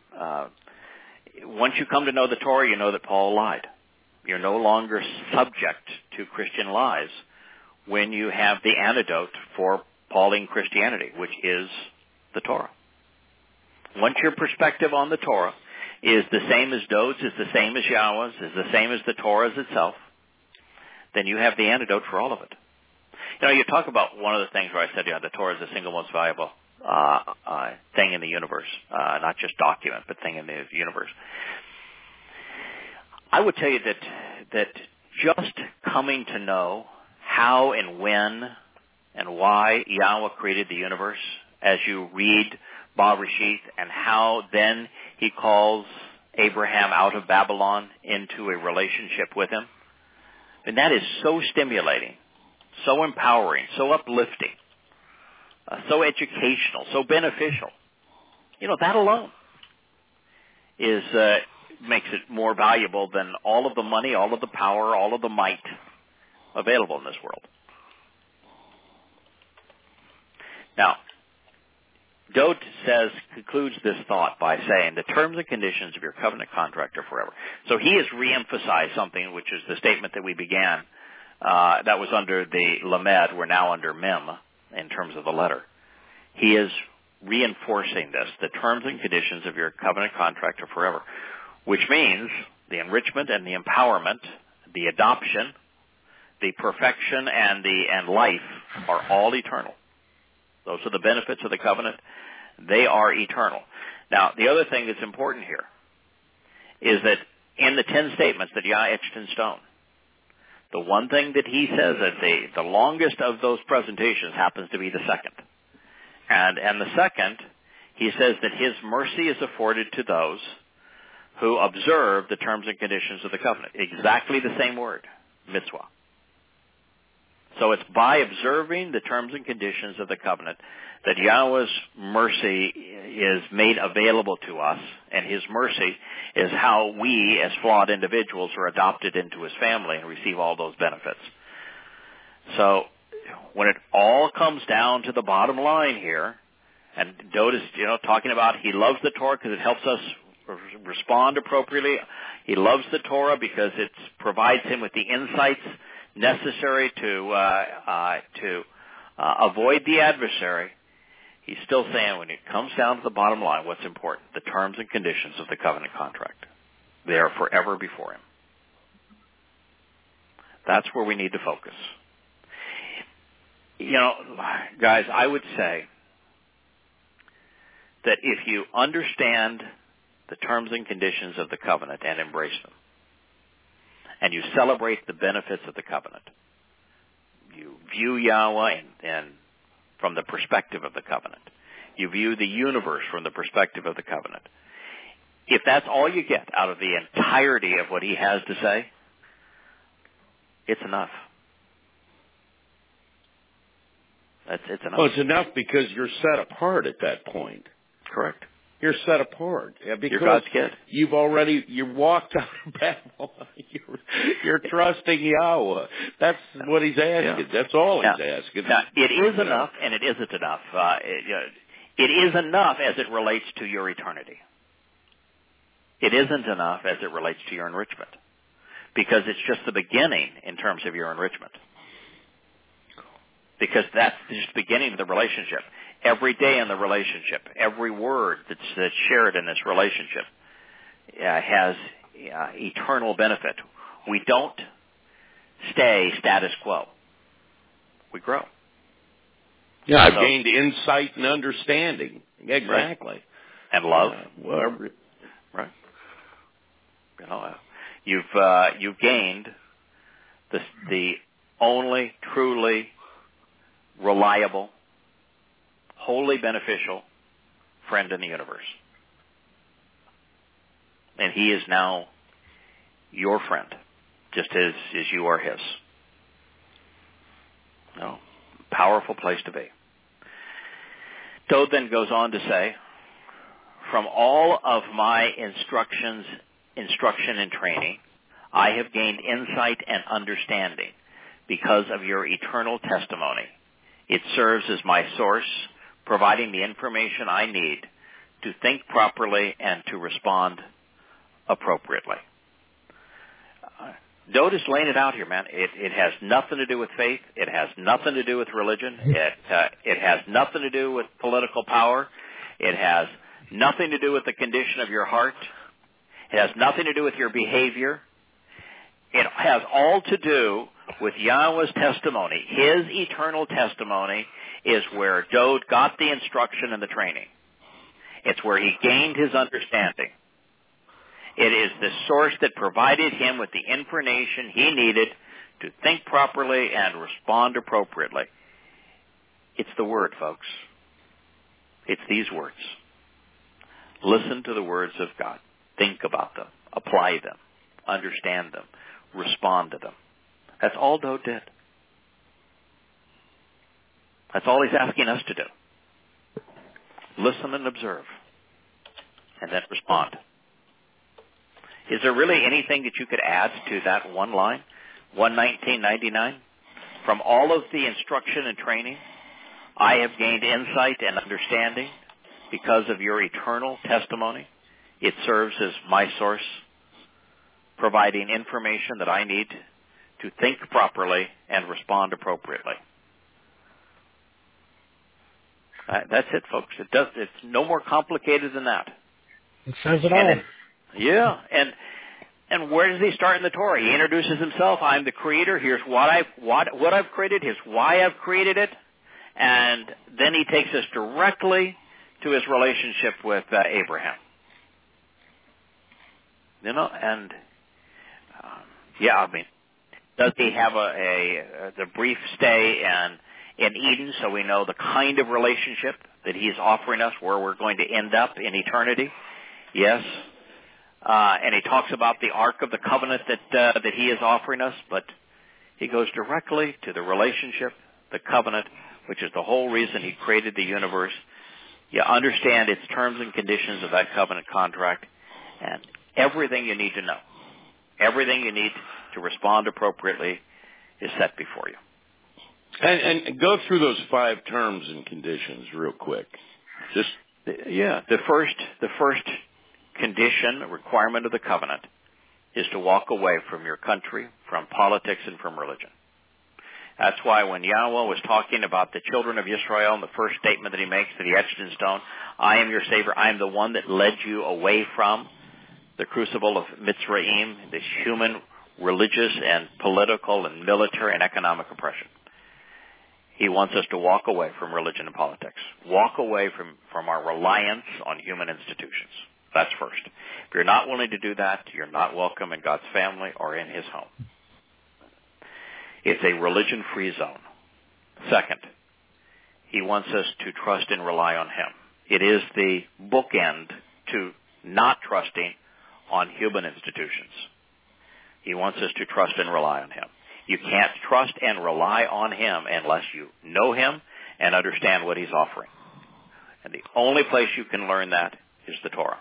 Once you come to know the Torah, you know that Paul lied. You're no longer subject to Christian lies when you have the antidote for Pauline Christianity, which is the Torah. Once your perspective on the Torah is the same as Dod's, is the same as Yahweh's, is the same as the Torah's itself, then you have the antidote for all of it. You talk about one of the things where I said, the Torah is the single most valuable thing in the universe, not just document, but thing in the universe. I would tell you that just coming to know how and when and why Yahweh created the universe, as you read Bereshith, and how then he calls Abraham out of Babylon into a relationship with him, and that is so stimulating, so empowering, so uplifting, so educational, so beneficial. That alone is makes it more valuable than all of the money, all of the power, all of the might available in this world. Now, Dode concludes this thought by saying, the terms and conditions of your covenant contract are forever. So he has reemphasized something, which is the statement that we began, that was under the Lamed, we're now under Mem, in terms of the letter. He is reinforcing this. The terms and conditions of your covenant contract are forever, which means the enrichment and the empowerment, the adoption, the perfection, and life are all eternal. Those are the benefits of the covenant. They are eternal. Now, the other thing that's important here is that in the 10 statements that Yah etched in stone, the one thing that he says that the longest of those presentations happens to be the second. And the second, he says that his mercy is afforded to those who observe the terms and conditions of the covenant. Exactly the same word, mitzvah. So it's by observing the terms and conditions of the covenant that Yahweh's mercy is made available to us, and his mercy is how we, as flawed individuals, are adopted into his family and receive all those benefits. So when it all comes down to the bottom line here, and Dode is talking about he loves the Torah because it helps us respond appropriately. He loves the Torah because it provides him with the insights necessary to avoid the adversary. He's still saying when it comes down to the bottom line, what's important? The terms and conditions of the covenant contract. They are forever before him. That's where we need to focus. Guys, I would say that if you understand the terms and conditions of the covenant and embrace them, and you celebrate the benefits of the covenant, you view Yahweh and from the perspective of the covenant. You view the universe from the perspective of the covenant. If that's all you get out of the entirety of what he has to say, It's enough. It's enough. Well, it's enough because you're set apart at that point. Correct. You're set apart. Yeah, because you're God's kid. You walked out of Babylon. You're trusting Yahweh. That's what he's asking. Yeah. That's all he's asking. Now, it is enough and it isn't enough. It is enough as it relates to your eternity. It isn't enough as it relates to your enrichment, because it's just the beginning in terms of your enrichment. Because that's just the beginning of the relationship. Every day in the relationship, every word that's shared in this relationship has eternal benefit. We don't stay status quo. We grow. Yeah, I've gained insight and understanding. Exactly. Right. And love. Right. You know, you've gained the only truly reliable, wholly beneficial friend in the universe. And he is now your friend, just as you are his. No, powerful place to be. Dode then goes on to say, from all of my instruction and training, I have gained insight and understanding because of your eternal testimony. It serves as my source, providing the information I need to think properly and to respond appropriately. Dode is laying it out here, man. It has nothing to do with faith. It has nothing to do with religion. It has nothing to do with political power. It has nothing to do with the condition of your heart. It has nothing to do with your behavior. It has all to do with Yahweh's testimony. His eternal testimony is where Dode got the instruction and the training. It's where he gained his understanding. It is the source that provided him with the information he needed to think properly and respond appropriately. It's the Word, folks. It's these words. Listen to the words of God. Think about them. Apply them. Understand them. Respond to them. That's all Dode did. That's all he's asking us to do. Listen and observe. And then respond. Is there really anything that you could add to that one line? 119.99? From all of the instruction and training, I have gained insight and understanding because of your eternal testimony. It serves as my source, providing information that I need to think properly and respond appropriately. That's it, folks. It's no more complicated than that. It says it all. And where does he start in the Torah? He introduces himself. I'm the creator. Here's what I've created. Here's why I've created it. And then he takes us directly to his relationship with Abraham. You know, and does he have the brief stay in Eden, so we know the kind of relationship that he's offering us, where we're going to end up in eternity? Yes. And he talks about the Ark of the Covenant that he is offering us, but he goes directly to the relationship, the covenant, which is the whole reason he created the universe. You understand its terms and conditions of that covenant contract, and everything you need to know, everything you need to respond appropriately is set before you. And go through those 5 terms and conditions real quick. The first condition, requirement of the covenant, is to walk away from your country, from politics, and from religion. That's why when Yahweh was talking about the children of Israel, and the first statement that he makes that he etched in stone, I am your Savior, I am the one that led you away from the crucible of Mitzrayim, this human, religious, and political, and military, and economic oppression. He wants us to walk away from religion and politics. Walk away from our reliance on human institutions. That's first. If you're not willing to do that, you're not welcome in God's family or in his home. It's a religion-free zone. Second, he wants us to trust and rely on him. It is the bookend to not trusting on human institutions. He wants us to trust and rely on him. You can't trust and rely on him unless you know him and understand what he's offering. And the only place you can learn that is the Torah.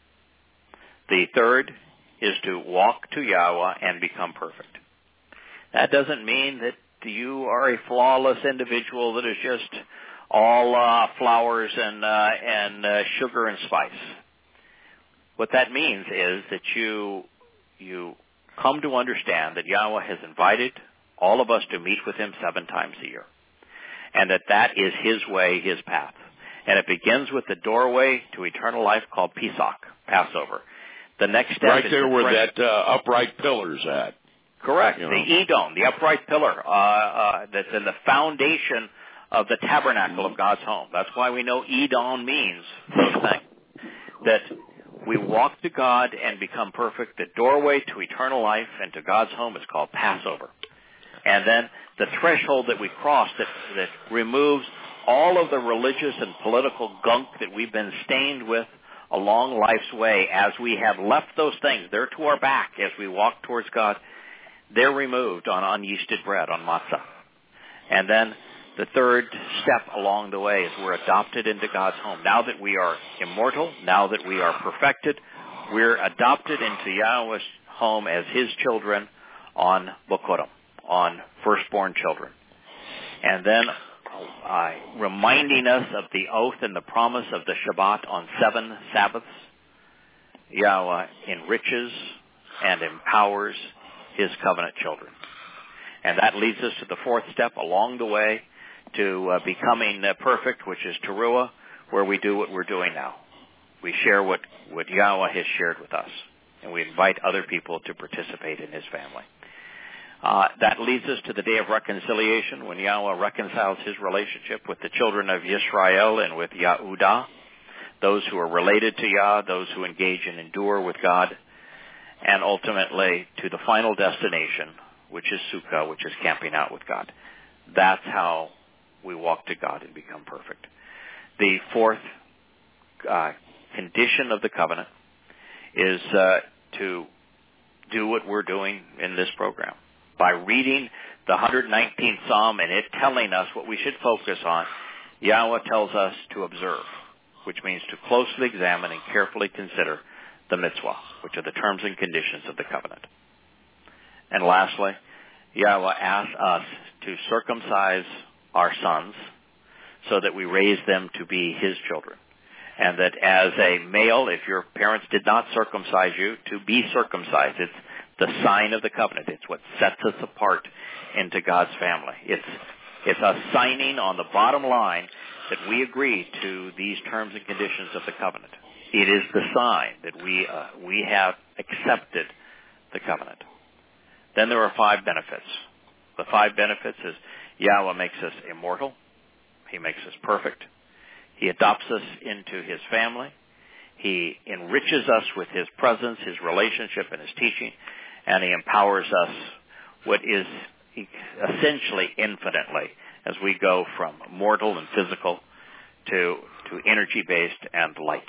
The third is to walk to Yahweh and become perfect. That doesn't mean that you are a flawless individual that is just all flowers and sugar and spice. What that means is that you come to understand that Yahweh has invited all of us to meet with him 7 times a year, and that is his way, his path. And it begins with the doorway to eternal life called Pesach, Passover. The next step right is there where that upright pillar's at. Correct. You know. The Edom, the upright pillar that's in the foundation of the tabernacle of God's home. That's why we know Edom means those things. That we walk to God and become perfect. The doorway to eternal life and to God's home is called Passover. And then the threshold that we cross that removes all of the religious and political gunk that we've been stained with along life's way. As we have left those things, they're to our back as we walk towards God. They're removed on unyeasted bread, on matzah. And then the third step along the way is we're adopted into God's home. Now that we are immortal, now that we are perfected, we're adopted into Yahweh's home as his children on Bokorim, on firstborn children. And then reminding us of the oath and the promise of the Shabbat on 7 Sabbaths, Yahweh enriches and empowers his covenant children. And that leads us to the fourth step along the way to becoming perfect, which is Teruah, where we do what we're doing now. We share what Yahweh has shared with us, and we invite other people to participate in his family. That leads us to the day of reconciliation, when Yahweh reconciles his relationship with the children of Yisrael and with Yahudah, those who are related to Yah, those who engage and endure with God, and ultimately to the final destination, which is Sukkah, which is camping out with God. That's how we walk to God and become perfect. The fourth condition of the covenant is to do what we're doing in this program. By reading the 119th Psalm and it telling us what we should focus on, Yahweh tells us to observe, which means to closely examine and carefully consider the mitzvah, which are the terms and conditions of the covenant. And lastly, Yahweh asks us to circumcise our sons so that we raise them to be his children. And that as a male, if your parents did not circumcise you, to be circumcised. It's the sign of the covenant. It's what sets us apart into God's family. It's a signing on the bottom line that we agree to these terms and conditions of the covenant. It is the sign that we have accepted the covenant. Then there are 5 benefits. The 5 benefits is Yahweh makes us immortal. He makes us perfect. He adopts us into his family. He enriches us with his presence, his relationship, and his teaching. And he empowers us what is essentially infinitely as we go from mortal and physical to energy-based and light.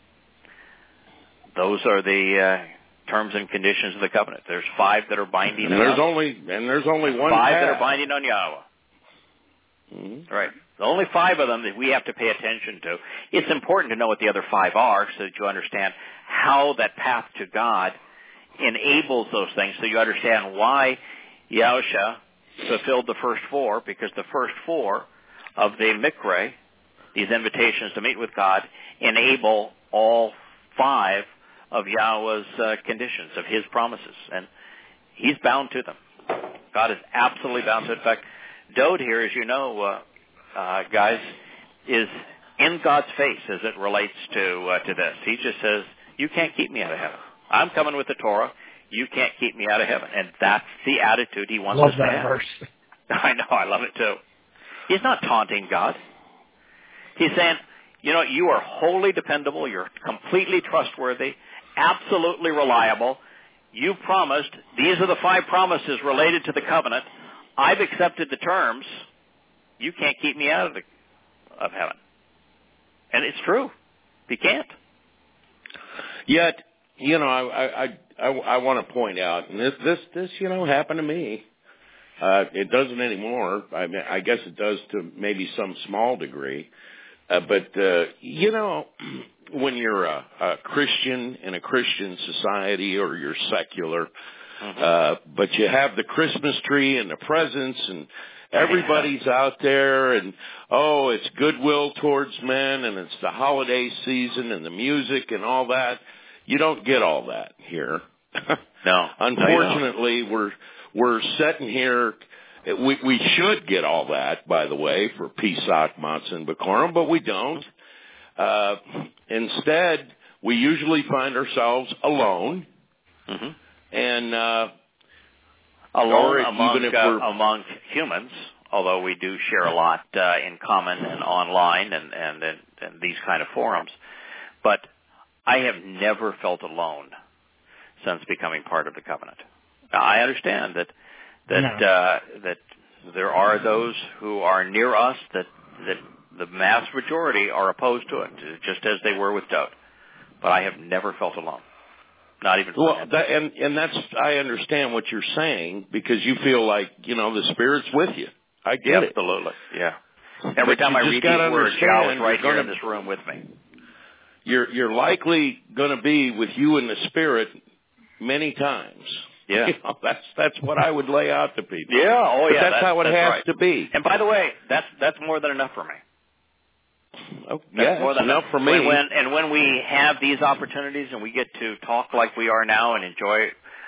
Those are the terms and conditions of the covenant. There's 5 that are binding on us. There's only one 5 path. that are binding on Yahweh. Mm-hmm. Right. The only 5 of them that we have to pay attention to. It's important to know what the other 5 are so that you understand how that path to God enables those things, so you understand why Yahusha fulfilled the first 4, because the first 4 of the Mikra, these invitations to meet with God, enable all 5 of Yahweh's conditions, of his promises. And he's bound to them. God is absolutely bound to it. In fact, Dode here, as you know, guys, is in God's face as it relates to this. He just says, you can't keep me out of heaven. I'm coming with the Torah. You can't keep me out of heaven. And that's the attitude he wants us to have. Verse. I know, I love it too. He's not taunting God. He's saying, you are wholly dependable. You're completely trustworthy, absolutely reliable. You promised, these are the 5 promises related to the covenant. I've accepted the terms. You can't keep me out of heaven. And it's true. He can't. Yet, I want to point out, and this happened to me. It doesn't anymore. I mean, I guess it does to maybe some small degree. But when you're a Christian in a Christian society or you're secular, but you have the Christmas tree and the presents and everybody's out there and, it's goodwill towards men and it's the holiday season and the music and all that. You don't get all that here. No. Unfortunately, we're sitting here. We should get all that, by the way, for Pesach, Matzah, and Bikurim, but we don't. Instead, we usually find ourselves alone. And alone among humans, although we do share a lot in common and online and these kind of forums. But I have never felt alone since becoming part of the covenant. Now, I understand that there are those who are near us that the mass majority are opposed to it, just as they were with Dowd. But I have never felt alone. Not even. Well, and that's, I understand what you're saying because you feel like, the Spirit's with you. I get it. Absolutely. Yeah. Every time I read these words, God is right here in this room with me. You're likely going to be with you in the Spirit many times. Yeah. That's what I would lay out to people. Yeah. Oh, yeah. But that's how it has right. to be. And by the way, that's more than enough for me. Oh, yeah, more than enough for me. When we have these opportunities and we get to talk like we are now and enjoy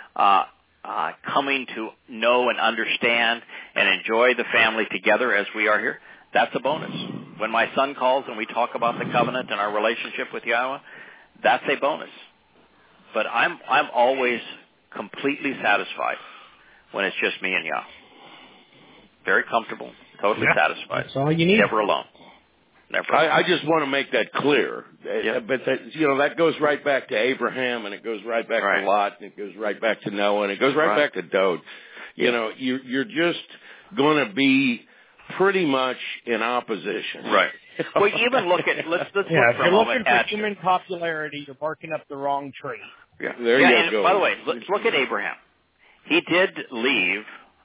coming to know and understand and enjoy the family together as we are here, that's a bonus. When my son calls and we talk about the covenant and our relationship with Yahweh, that's a bonus. But I'm always completely satisfied when it's just me and Yah. Very comfortable, totally satisfied. That's all you need. Never alone. Never. I just want to make that clear. Yeah. But that goes right back to Abraham, and it goes right back to Lot, and it goes right back to Noah, and it goes right back to Dowd. You're just going to be pretty much in opposition. Right. Well, even look at let's look for if a you're moment looking for at human popularity, you're barking up the wrong tree. Yeah. There you go. By the way, let's look at Abraham. He did leave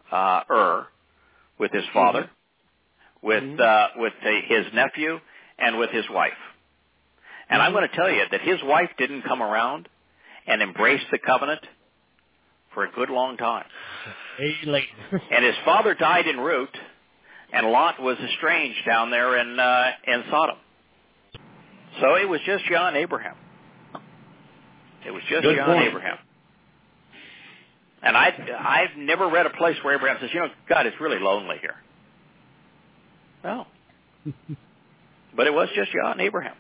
with his father, with his nephew, and with his wife. And I'm going to tell you that his wife didn't come around and embrace the covenant for a good long time. And his father died en route, and Lot was estranged down there in Sodom. So it was just Yah and Abraham. It was just Yah and Abraham. And I've never read a place where Abraham says, God, it's really lonely here. No. But it was just Yah and Abraham.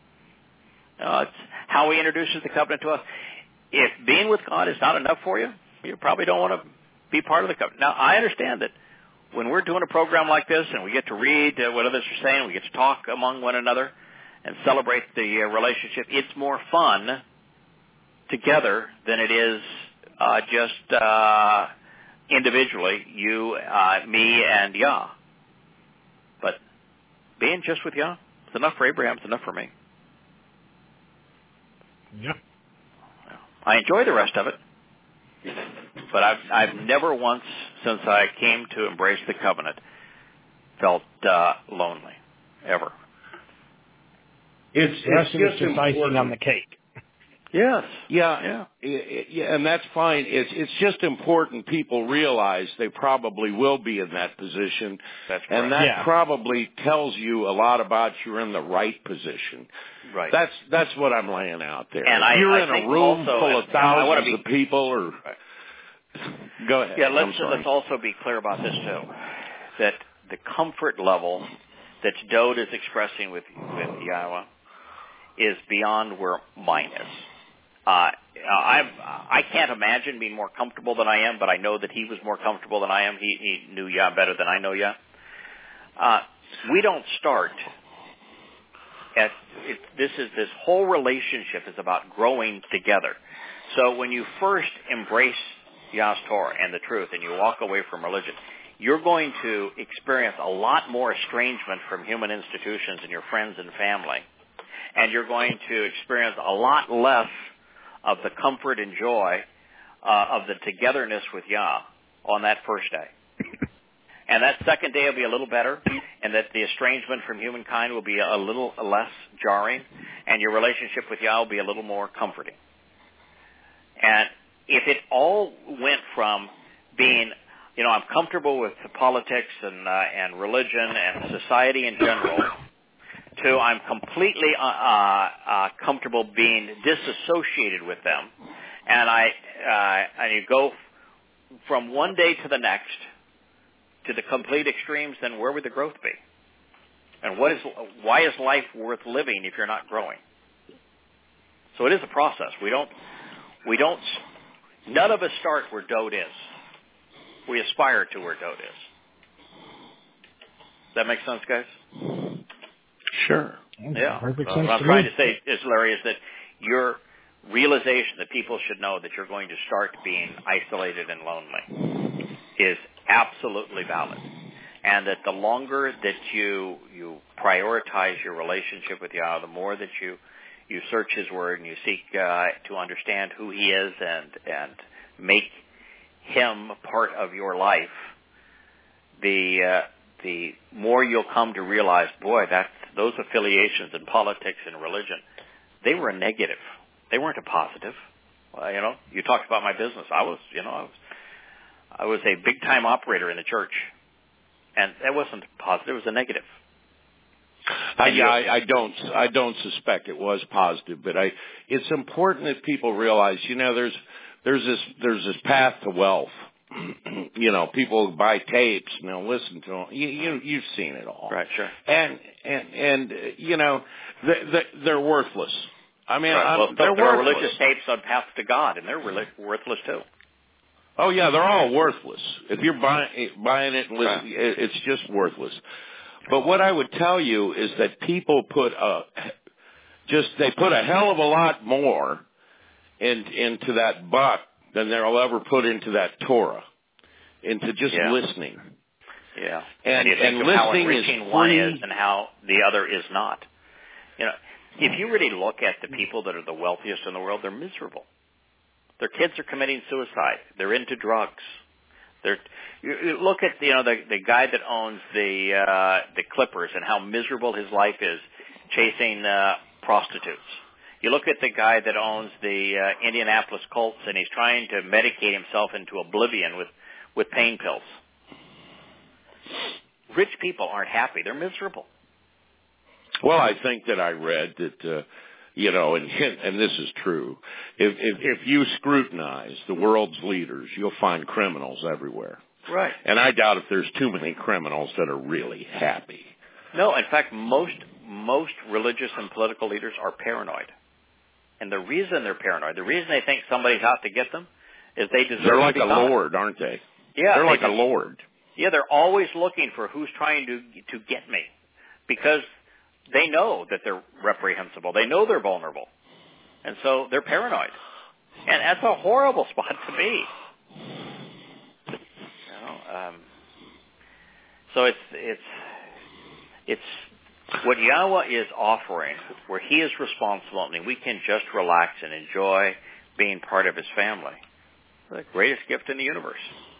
It's how he introduces the covenant to us. If being with God is not enough for you, you probably don't want to be part of the covenant. Now, I understand that when we're doing a program like this and we get to read what others are saying, we get to talk among one another and celebrate the relationship, it's more fun together than it is just individually, you, me, and Yah. But being just with Yah, it's enough for Abraham, it's enough for me. Yeah. I enjoy the rest of it, but I've never once, since I came to embrace the covenant, felt lonely, ever. It's just icing on the cake. Yes. Yeah, and that's fine. It's just important people realize they probably will be in that position. That's correct. And that probably tells you a lot about you're in the right position. Right. That's what I'm laying out there. And if you're I in a room full of thousands of people or go ahead. Yeah, let's also be clear about this too. That the comfort level that Dowd is expressing with Yahweh is beyond where mine is. I can't imagine being more comfortable than I am, but I know that he was more comfortable than I am. He knew Yah better than I know Yah. We don't start at this whole relationship is about growing together. So when you first embrace Yah's Torah and the truth, and you walk away from religion, you're going to experience a lot more estrangement from human institutions and your friends and family, and you're going to experience a lot less of the comfort and joy of the togetherness with Yah on that first day. And that second day will be a little better, and that the estrangement from humankind will be a little less jarring, and your relationship with Yah will be a little more comforting. And if it all went from being, I'm comfortable with politics and religion and society in general, to I'm completely comfortable being disassociated with them, and you go from one day to the next to the complete extremes, then where would the growth be? And why is life worth living if you're not growing? So it is a process. None of us start where Dode is. We aspire to where Dode is. Does that make sense, guys? Sure. Yeah. Perfect What sense I'm to trying me. to say is, Larry, is that your realization that people should know that you're going to start being isolated and lonely is absolutely valid. And that the longer that you prioritize your relationship with Yah, the more that you search His Word and you seek to understand who He is and make Him part of your life, the more you'll come to realize, boy, those affiliations in politics and religion, they were a negative. They weren't a positive. Well, you talked about my business. I was a big time operator in the church, and that wasn't positive. It was a negative. I don't suspect it was positive, but it's important that people realize, there's this path to wealth. People buy tapes and they'll listen to them. You've seen it all, right? Sure. And they're worthless. I mean, right. they're there are worthless. religious tapes on paths to God, and they're worthless too. Oh yeah, they're all worthless. If you're buying it and listening, it's just worthless. But what I would tell you is that people put a hell of a lot more into that buck than they'll ever put into that Torah, into just listening. Yeah, and you think of listening how enriching is one free. is and how the other is not. If you really look at the people that are the wealthiest in the world, they're miserable. Their kids are committing suicide. They're into drugs. You look at the guy that owns the Clippers and how miserable his life is chasing prostitutes. You look at the guy that owns the Indianapolis Colts and he's trying to medicate himself into oblivion with pain pills. Rich people aren't happy. They're miserable. Well, I think that I read that, and this is true, if you scrutinize the world's leaders, you'll find criminals everywhere. Right. And I doubt if there's too many criminals that are really happy. No, in fact, most religious and political leaders are paranoid. And the reason they're paranoid, the reason they think somebody's out to get them, is they deserve They're like to be a caught. lord, aren't they? Yeah. They're like a lord. Yeah, they're always looking for who's trying to get me. Because they know that they're reprehensible. They know they're vulnerable. And so they're paranoid. And that's a horrible spot to be. So it's what Yahweh is offering, where He is responsible, and we can just relax and enjoy being part of His family. The greatest gift in the universe.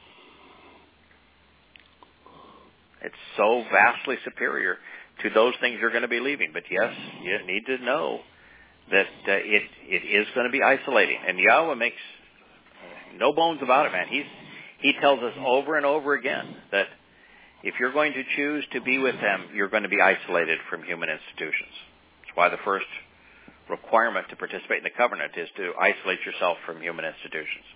It's so vastly superior to those things you're going to be leaving. But yes, you need to know that it is going to be isolating. And Yahweh makes no bones about it, man. He tells us over and over again that if you're going to choose to be with Him, you're going to be isolated from human institutions. That's why the first requirement to participate in the covenant is to isolate yourself from human institutions.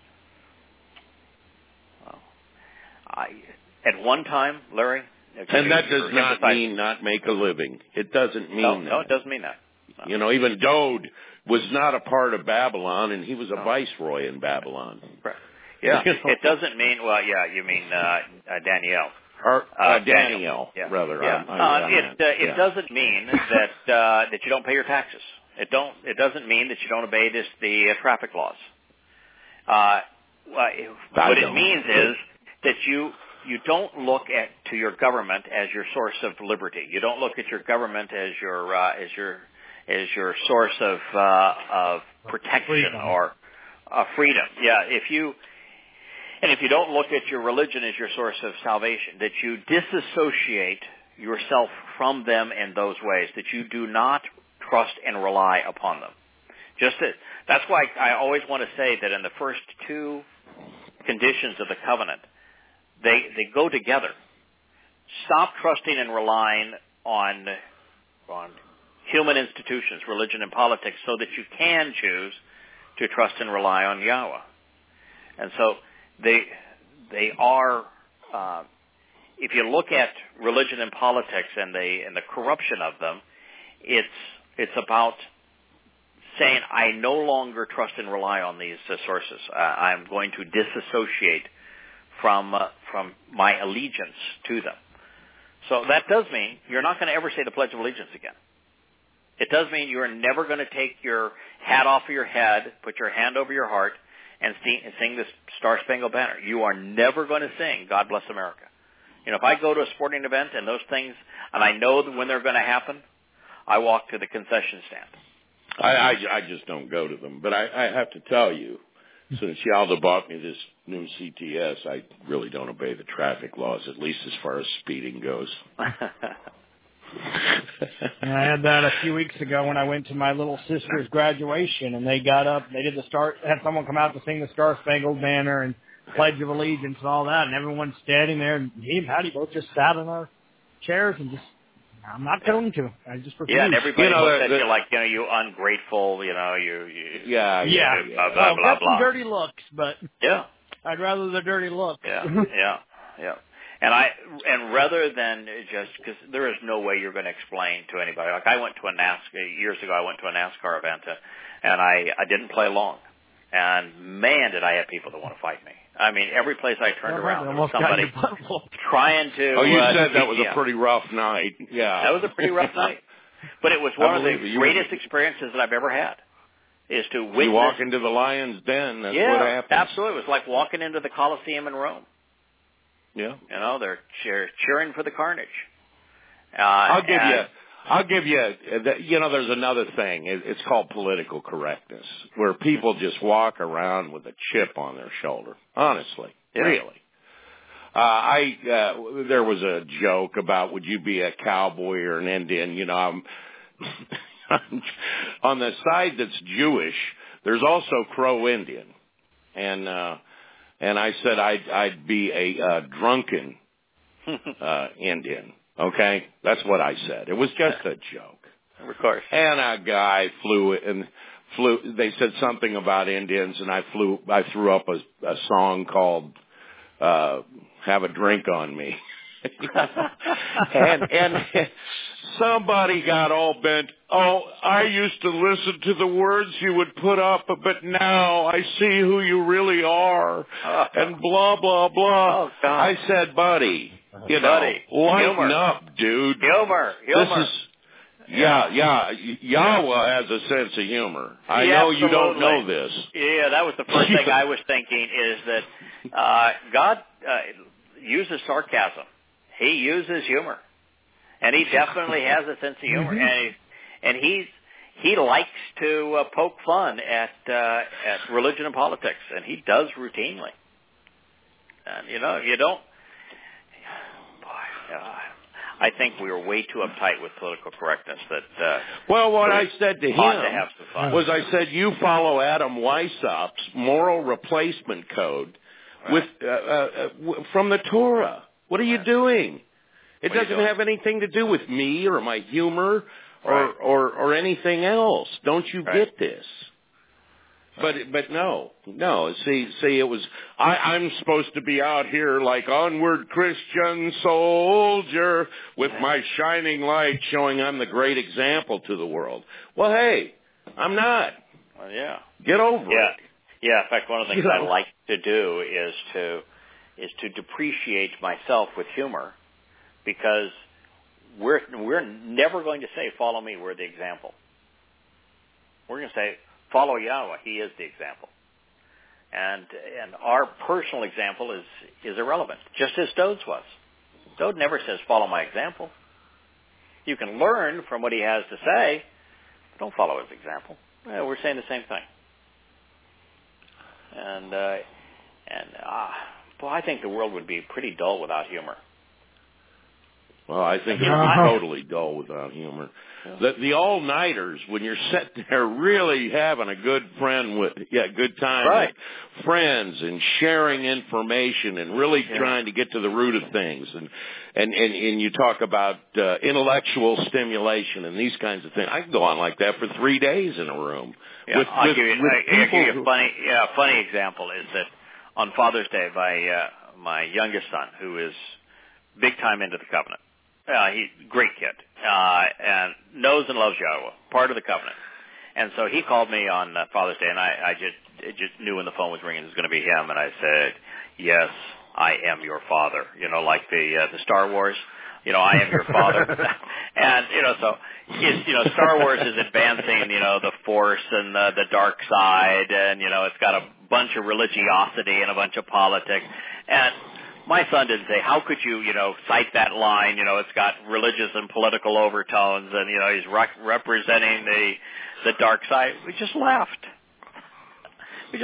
At one time, Larry... And that does not mean not make a living. It doesn't mean that. No, it doesn't mean that. No. Even Dode was not a part of Babylon, and he was a viceroy in Babylon. Right. Yeah, it doesn't mean, you mean Daniel. Or Daniel, rather. Yeah. It doesn't mean that you don't pay your taxes. It doesn't mean that you don't obey the traffic laws. What it means is that you don't look to your government as your source of liberty. You don't look at your government as your source of protection or freedom. Yeah, And if you don't look at your religion as your source of salvation, that you disassociate yourself from them in those ways, that you do not trust and rely upon them. That's why I always want to say that in the first two conditions of the covenant, they go together. Stop trusting and relying on human institutions, religion and politics, so that you can choose to trust and rely on Yahweh. And so they are, if you look at religion and politics and the corruption of them, it's about saying, I no longer trust and rely on these sources. I'm going to disassociate from my allegiance to them. So that does mean you're not going to ever say the Pledge of Allegiance again. It does mean you're never going to take your hat off of your head, put your hand over your heart, and sing the Star Spangled Banner. You are never going to sing God Bless America. You know, if I go to a sporting event and those things, and I know when they're going to happen, I walk to the concession stand. I just don't go to them. But I have to tell you, since Yalda bought me this new CTS, I really don't obey the traffic laws, at least as far as speeding goes. I had that a few weeks ago when I went to my little sister's graduation, and they got up, they had someone come out to sing the Star Spangled Banner and Pledge of Allegiance and all that, and everyone's standing there, and me and Patty both just sat in our chairs and just, I'm not going to. I just refuse. Yeah, and everybody looks at you like, you ungrateful, you Yeah. Blah, blah, blah, blah. Some dirty looks, but yeah, I'd rather the dirty looks. Yeah. And rather than just, because there is no way you're going to explain to anybody. Like I went to a NASCAR, years ago I went to a NASCAR event, and I didn't play long. And man, did I have people that want to fight me. I mean, every place I turned around, there was somebody trying to... Oh, you said that was a pretty rough night. Yeah. That was a pretty rough night. But it was one of the greatest experiences that I've ever had, is to witness... You walk into the Lion's Den, that's what happens. Absolutely. It was like walking into the Colosseum in Rome. Yeah. They're cheering for the carnage. I'll give you, there's another thing. It's called political correctness, where people just walk around with a chip on their shoulder. Honestly. Yeah. Really. There was a joke about, would you be a cowboy or an Indian? I'm on the side that's Jewish, there's also Crow Indian. And I said I'd be a drunken Indian. Okay, that's what I said. It was just a joke. Of course. And a guy flew. They said something about Indians, and I threw up a song called "Have a Drink on Me," and somebody got all bent. Oh, I used to listen to the words you would put up, but now I see who you really are, and blah blah blah. Oh, God. I said, buddy. Lighten up, dude. Humor. This is, Yahweh has a sense of humor. I know absolutely. You don't know this. Yeah, that was the first thing I was thinking, is that God uses sarcasm. He uses humor. And he definitely has a sense of humor. And he likes to poke fun at religion and politics, and he does routinely. And, you don't... I think we were way too uptight with political correctness. Well, what I said to him was, I said, you follow Adam Weissaup's moral replacement code from the Torah. What are you doing? It doesn't have anything to do with me or my humor or anything else. Don't you get this? But no. See, it was, I'm supposed to be out here like onward Christian soldier with my shining light showing I'm the great example to the world. Well, hey, I'm not. Well, yeah. Get over it. Yeah, in fact, one of the things I like to do is to depreciate myself with humor, because we're never going to say, follow me, we're the example. We're going to say, follow Yahweh. He is the example. And our personal example is irrelevant, just as Dode's was. Dode never says, follow my example. You can learn from what he has to say, but don't follow his example. We're saying the same thing. And, boy, I think the world would be pretty dull without humor. Well, I think it would be totally dull without humor. The all-nighters, when you're sitting there really having a good time right. with friends and sharing information and really trying to get to the root of things, and you talk about intellectual stimulation and these kinds of things. I can go on like that for 3 days in a room. Yeah, I'll give you a funny example is that on Father's Day, my youngest son, who is big time into the covenant, he's great kid, and knows and loves Yahweh, part of the covenant. And so he called me on Father's Day, and I just knew when the phone was ringing it was going to be him, and I said, "Yes, I am your father." You know, like the Star Wars. You know, I am your father. And, so Star Wars is advancing, the Force and the dark side, and, it's got a bunch of religiosity and a bunch of politics. And my son didn't say, how could you, cite that line? It's got religious and political overtones, and, he's representing the dark side. We just laughed. It's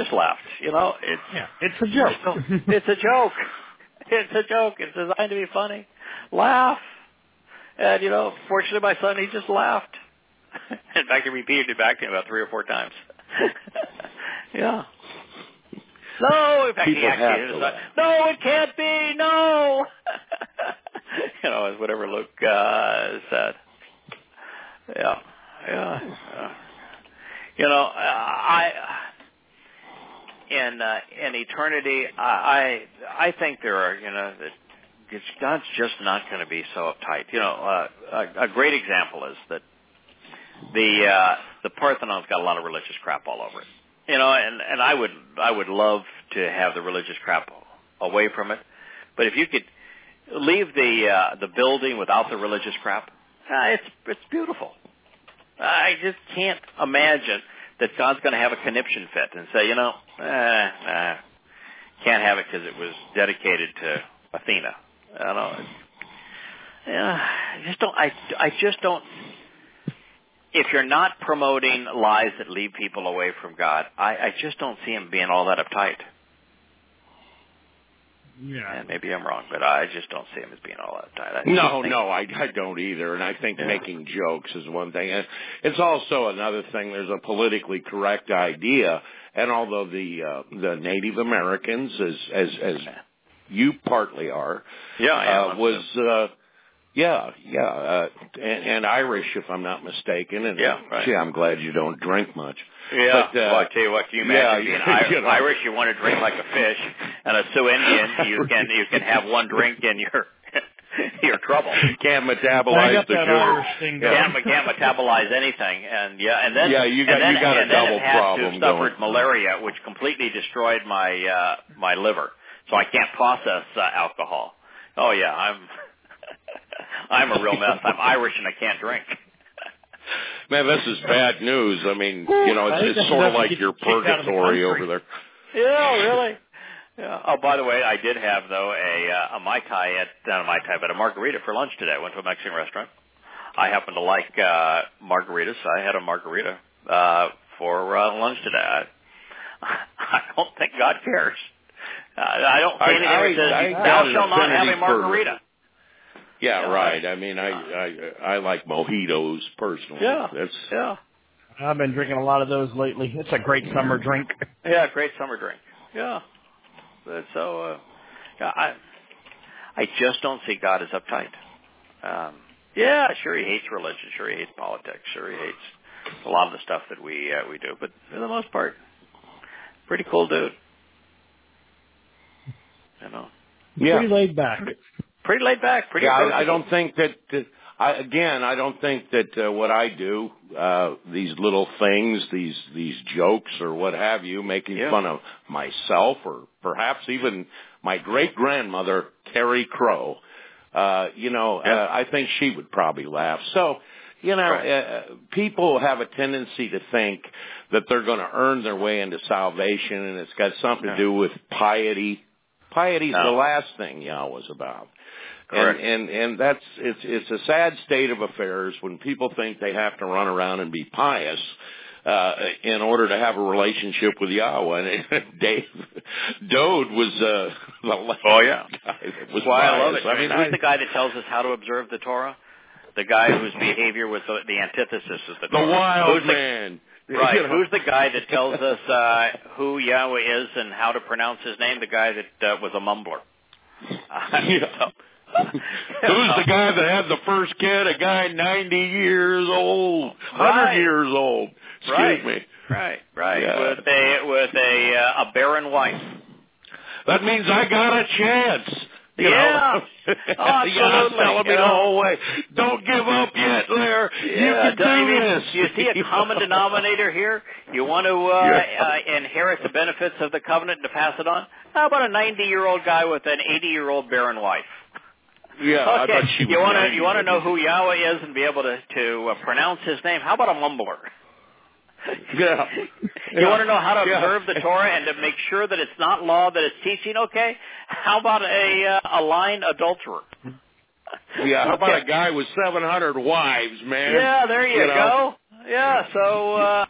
a joke. It's a joke. It's a joke. It's designed to be funny. Laugh. And, fortunately my son, he just laughed. In fact, he repeated it back to me about 3 or 4 times. Yeah. No, in fact, he actually no, it can't be, no. As whatever Luke said. Yeah. In eternity, I think there are, God's just not going to be so uptight. A great example is that the Parthenon's got a lot of religious crap all over it. And I would love to have the religious crap away from it. But if you could leave the building without the religious crap, it's beautiful. I just can't imagine that God's going to have a conniption fit and say, can't have it because it was dedicated to Athena. I don't know. I just don't. If you're not promoting lies that lead people away from God, I just don't see him being all that uptight. Yeah. And maybe I'm wrong, but I just don't see him as being all that uptight. I don't either. And I think making jokes is one thing. And it's also another thing. There's a politically correct idea. And although the Native Americans, as you partly are, and Irish, if I'm not mistaken. And gee, I'm glad you don't drink much. Yeah, but, I tell you what, can you imagine being Irish? You want to drink like a fish, and a Sioux Indian, you can have one drink and you're trouble. Can't metabolize the sugar. Can't metabolize anything, and then you got a double problem. I suffered malaria, which completely destroyed my liver, so I can't process alcohol. Oh yeah, I'm a real mess. I'm Irish and I can't drink. Man, this is bad news. I mean, it's sort of like your purgatory over there. Yeah, really. Yeah. Oh, by the way, I did have though a Mai Tai but a margarita for lunch today. I went to a Mexican restaurant. I happen to like margaritas. I had a margarita for lunch today. I don't think God cares. I don't think anything says thou shalt not have a margarita. Yeah, right. I mean, I like mojitos personally. Yeah. I've been drinking a lot of those lately. It's a great summer drink. Yeah, great summer drink. Yeah. So, I just don't see God as uptight. Sure he hates religion. Sure he hates politics. Sure he hates a lot of the stuff that we do. But for the most part, pretty cool dude. Yeah. Pretty laid back. Pretty laid back. Pretty. Yeah, I don't think that. I don't think that what I do, these little things, these jokes or what have you, making fun of myself or perhaps even my great grandmother Carrie Crow. I think she would probably laugh. So, people have a tendency to think that they're going to earn their way into salvation, and it's got something to do with piety. Piety is the last thing Yahweh's about. And that's it's a sad state of affairs when people think they have to run around and be pious in order to have a relationship with Yahweh. And Dode was the last guy that was why biased. I love it. Who's the guy that tells us how to observe the Torah? The guy whose behavior was the antithesis of the Torah. The wild man. Right. Who's the guy that tells us who Yahweh is and how to pronounce his name? The guy that was a mumbler. Who's the guy that had the first kid? A guy 90 years old, 100 years old. Excuse me. Right. Yeah. With a barren wife. That means I got a chance. You know? Absolutely. Telling me the whole way. Don't give up yet, Blair. Yeah. You can do this. You see a common denominator here? You want to inherit the benefits of the covenant and to pass it on? How about a 90-year-old guy with an 80-year-old barren wife? Yeah, okay. I thought she was you want to know who Yahweh is and be able to pronounce his name? How about a mumbler? Yeah. You want to know how to observe the Torah and to make sure that it's not law, that it's teaching? Okay. How about a lying adulterer? Yeah, how about a guy with 700 wives, man? Yeah, there you go. Yeah, so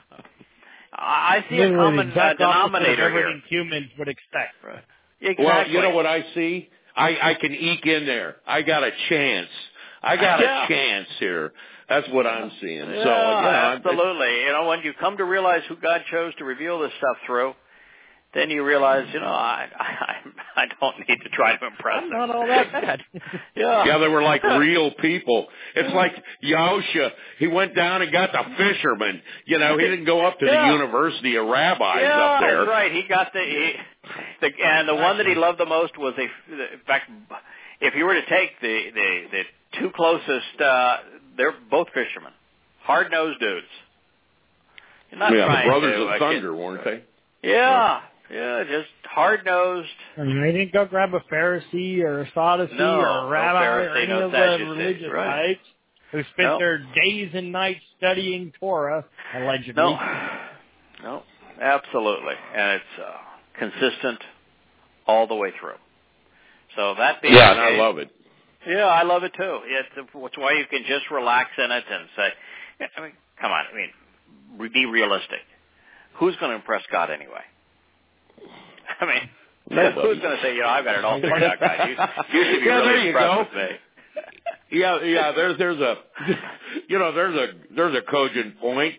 I see a common denominator of everything here. Humans would expect. Right. Exactly. Well, you know what I see? I can eke in there. I got a chance. I got a chance here. That's what I'm seeing. Yeah, so, absolutely. When you come to realize who God chose to reveal this stuff through, then you realize, I don't need to try to impress them. Not all that bad. Yeah, they were like real people. It's like Yahusha. He went down and got the fishermen. He didn't go up to the university of rabbis up there. That's right. He got and the one that he loved the most was in fact, if you were to take the two closest, they're both fishermen, hard-nosed dudes. You're not trying brothers to, of thunder, weren't they? Yeah, just hard-nosed. They didn't go grab a Pharisee or a Sadducee or a rabbi or any of the religious types who spent their days and nights studying Torah, allegedly. No, absolutely. And it's consistent all the way through. So that being and I love it. Yeah, I love it too. It's why you can just relax in it and say, come on, be realistic. Who's going to impress God anyway? Who's going to say, I've got it all figured out, God? You should be really impressed with me. Yeah. There's a cogent point.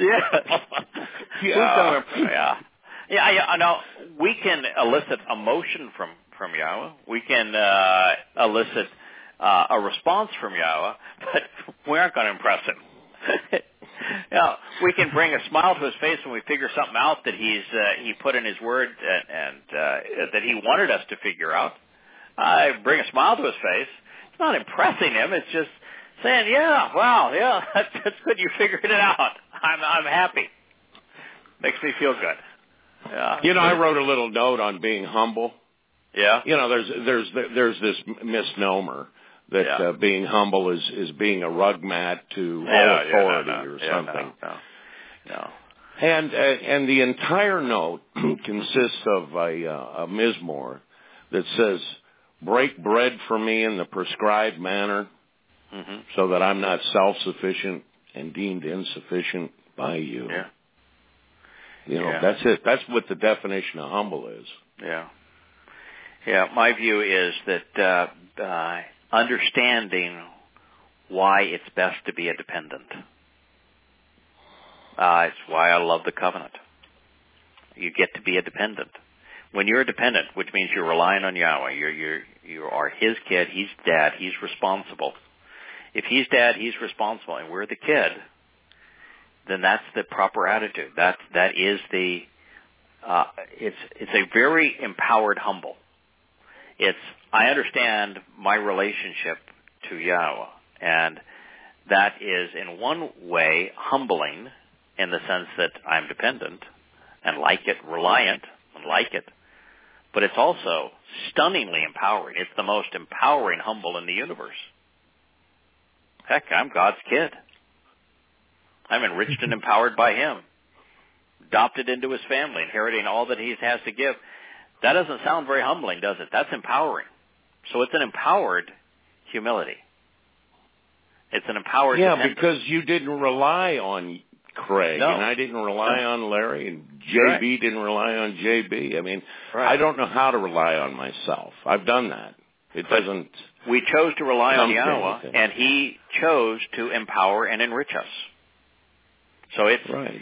No, we can elicit emotion from Yahweh. We can elicit a response from Yahweh, but we aren't going to impress him. We can bring a smile to his face when we figure something out that he put in his word and that he wanted us to figure out. Bring a smile to his face. It's not impressing him. It's just saying, that's good. You figured it out. I'm happy. Makes me feel good. Yeah. I wrote a little note on being humble. Yeah. There's this misnomer that being humble is being a rug mat to all authority or something. No. And the entire note consists of a mizmor that says, "Break bread for me in the prescribed manner, so that I'm not self-sufficient and deemed insufficient by you." Yeah. That's it. That's what the definition of humble is. Yeah, my view is that understanding why it's best to be a dependent. It's why I love the covenant. You get to be a dependent. When you're a dependent, which means you're relying on Yahweh, you are his kid, he's dad, he's responsible. If he's dad, he's responsible, and we're the kid, then that's the proper attitude. That is the it's a very empowered humble. I understand my relationship to Yahweh, and that is in one way humbling in the sense that I'm dependent and like it, reliant and like it, but it's also stunningly empowering. It's the most empowering humble in the universe. Heck, I'm God's kid. I'm enriched and empowered by him, adopted into his family, inheriting all that he has to give. That doesn't sound very humbling, does it? That's empowering. So it's an empowered humility. It's an empowered dependence. Because you didn't rely on Craig, No. and I didn't rely on Larry, and Right. JB didn't rely on JB. I mean, Right. I don't know how to rely on myself. I've done that. It doesn't. We chose to rely on come to Yahweh, anything. and He chose to empower and enrich us. So it's Right.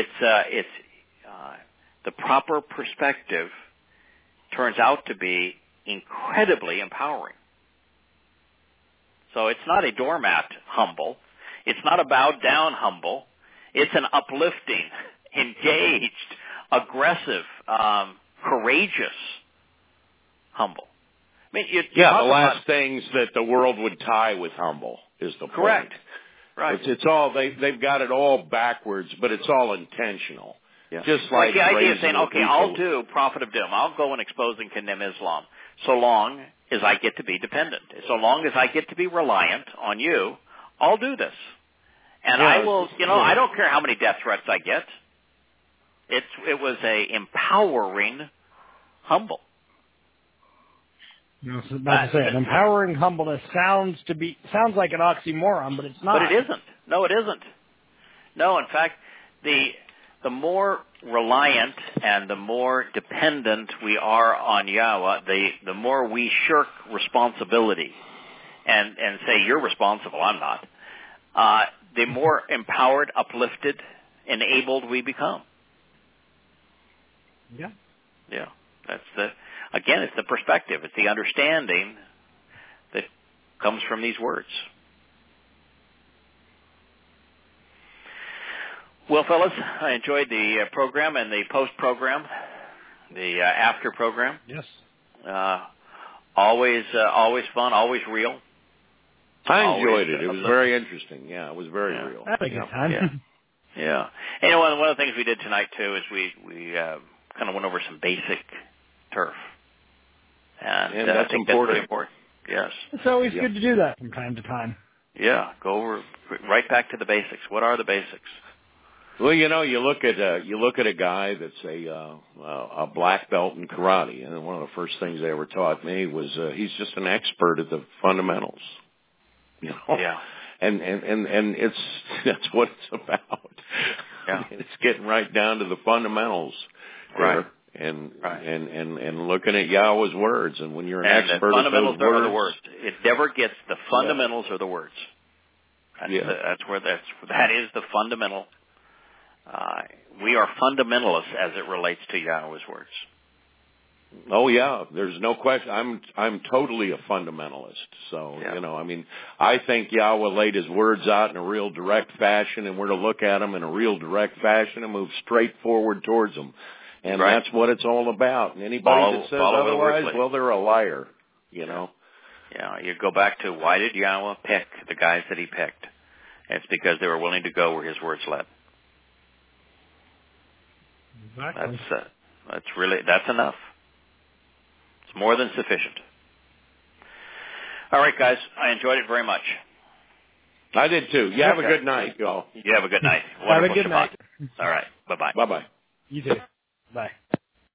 the proper perspective turns out to be incredibly empowering. So it's not a doormat humble. It's not a bowed down humble. It's an uplifting, engaged, aggressive, courageous humble. I mean, The last things that the world would tie with humble is the correct. point. Right. It's all they've got it all backwards, but it's all intentional. Yeah. Just like like the idea of raising saying, the okay, people. I'll do Prophet of Doom. I'll go and expose and condemn Islam, so long as I get to be dependent. So long as I get to be reliant on you, I'll do this. And I will, I don't care how many death threats I get. It was a empowering humble. I was about to say, an empowering humbleness sounds like an oxymoron, but it's not. But it isn't. No, it isn't. No, in fact, the more reliant and the more dependent we are on Yahweh, the more we shirk responsibility and say, you're responsible, I'm not, the more empowered, uplifted, enabled we become. Yeah. Yeah. It's the perspective. It's the understanding that comes from these words. Well, fellas, I enjoyed the program and the post-program, the after program. Yes. Always fun, always real. I enjoyed it. It was very interesting. Yeah, it was very real. That's a good time. Yeah. And one of the things we did tonight too is we kind of went over some basic turf, and that's I think important. That's very important. Yes. It's always good to do that from time to time. Yeah. Go over right back to the basics. What are the basics? Well, you look at a guy that's a black belt in karate, and one of the first things they ever taught me was he's just an expert at the fundamentals. Yeah. And that's what it's about. Yeah. It's getting right down to the fundamentals. Right. And looking at Yahweh's words, and when you're an and expert the fundamentals at those words, are the words. It never gets the fundamentals or the words. That is the fundamental. We are fundamentalists as it relates to Yahweh's words. Oh yeah, there's no question. I'm totally a fundamentalist. So, I think Yahweh laid his words out in a real direct fashion, and we're to look at them in a real direct fashion and move straight forward towards them. And that's what it's all about. And anybody that says otherwise, well, they're a liar, Yeah, you go back to why did Yahweh pick the guys that he picked? It's because they were willing to go where his words led. Exactly. That's enough. It's more than sufficient. All right, guys. I enjoyed it very much. I did too. You have a good night, y'all. You have a good night. Have a good night. All right. Bye-bye. Bye-bye. You too. Bye.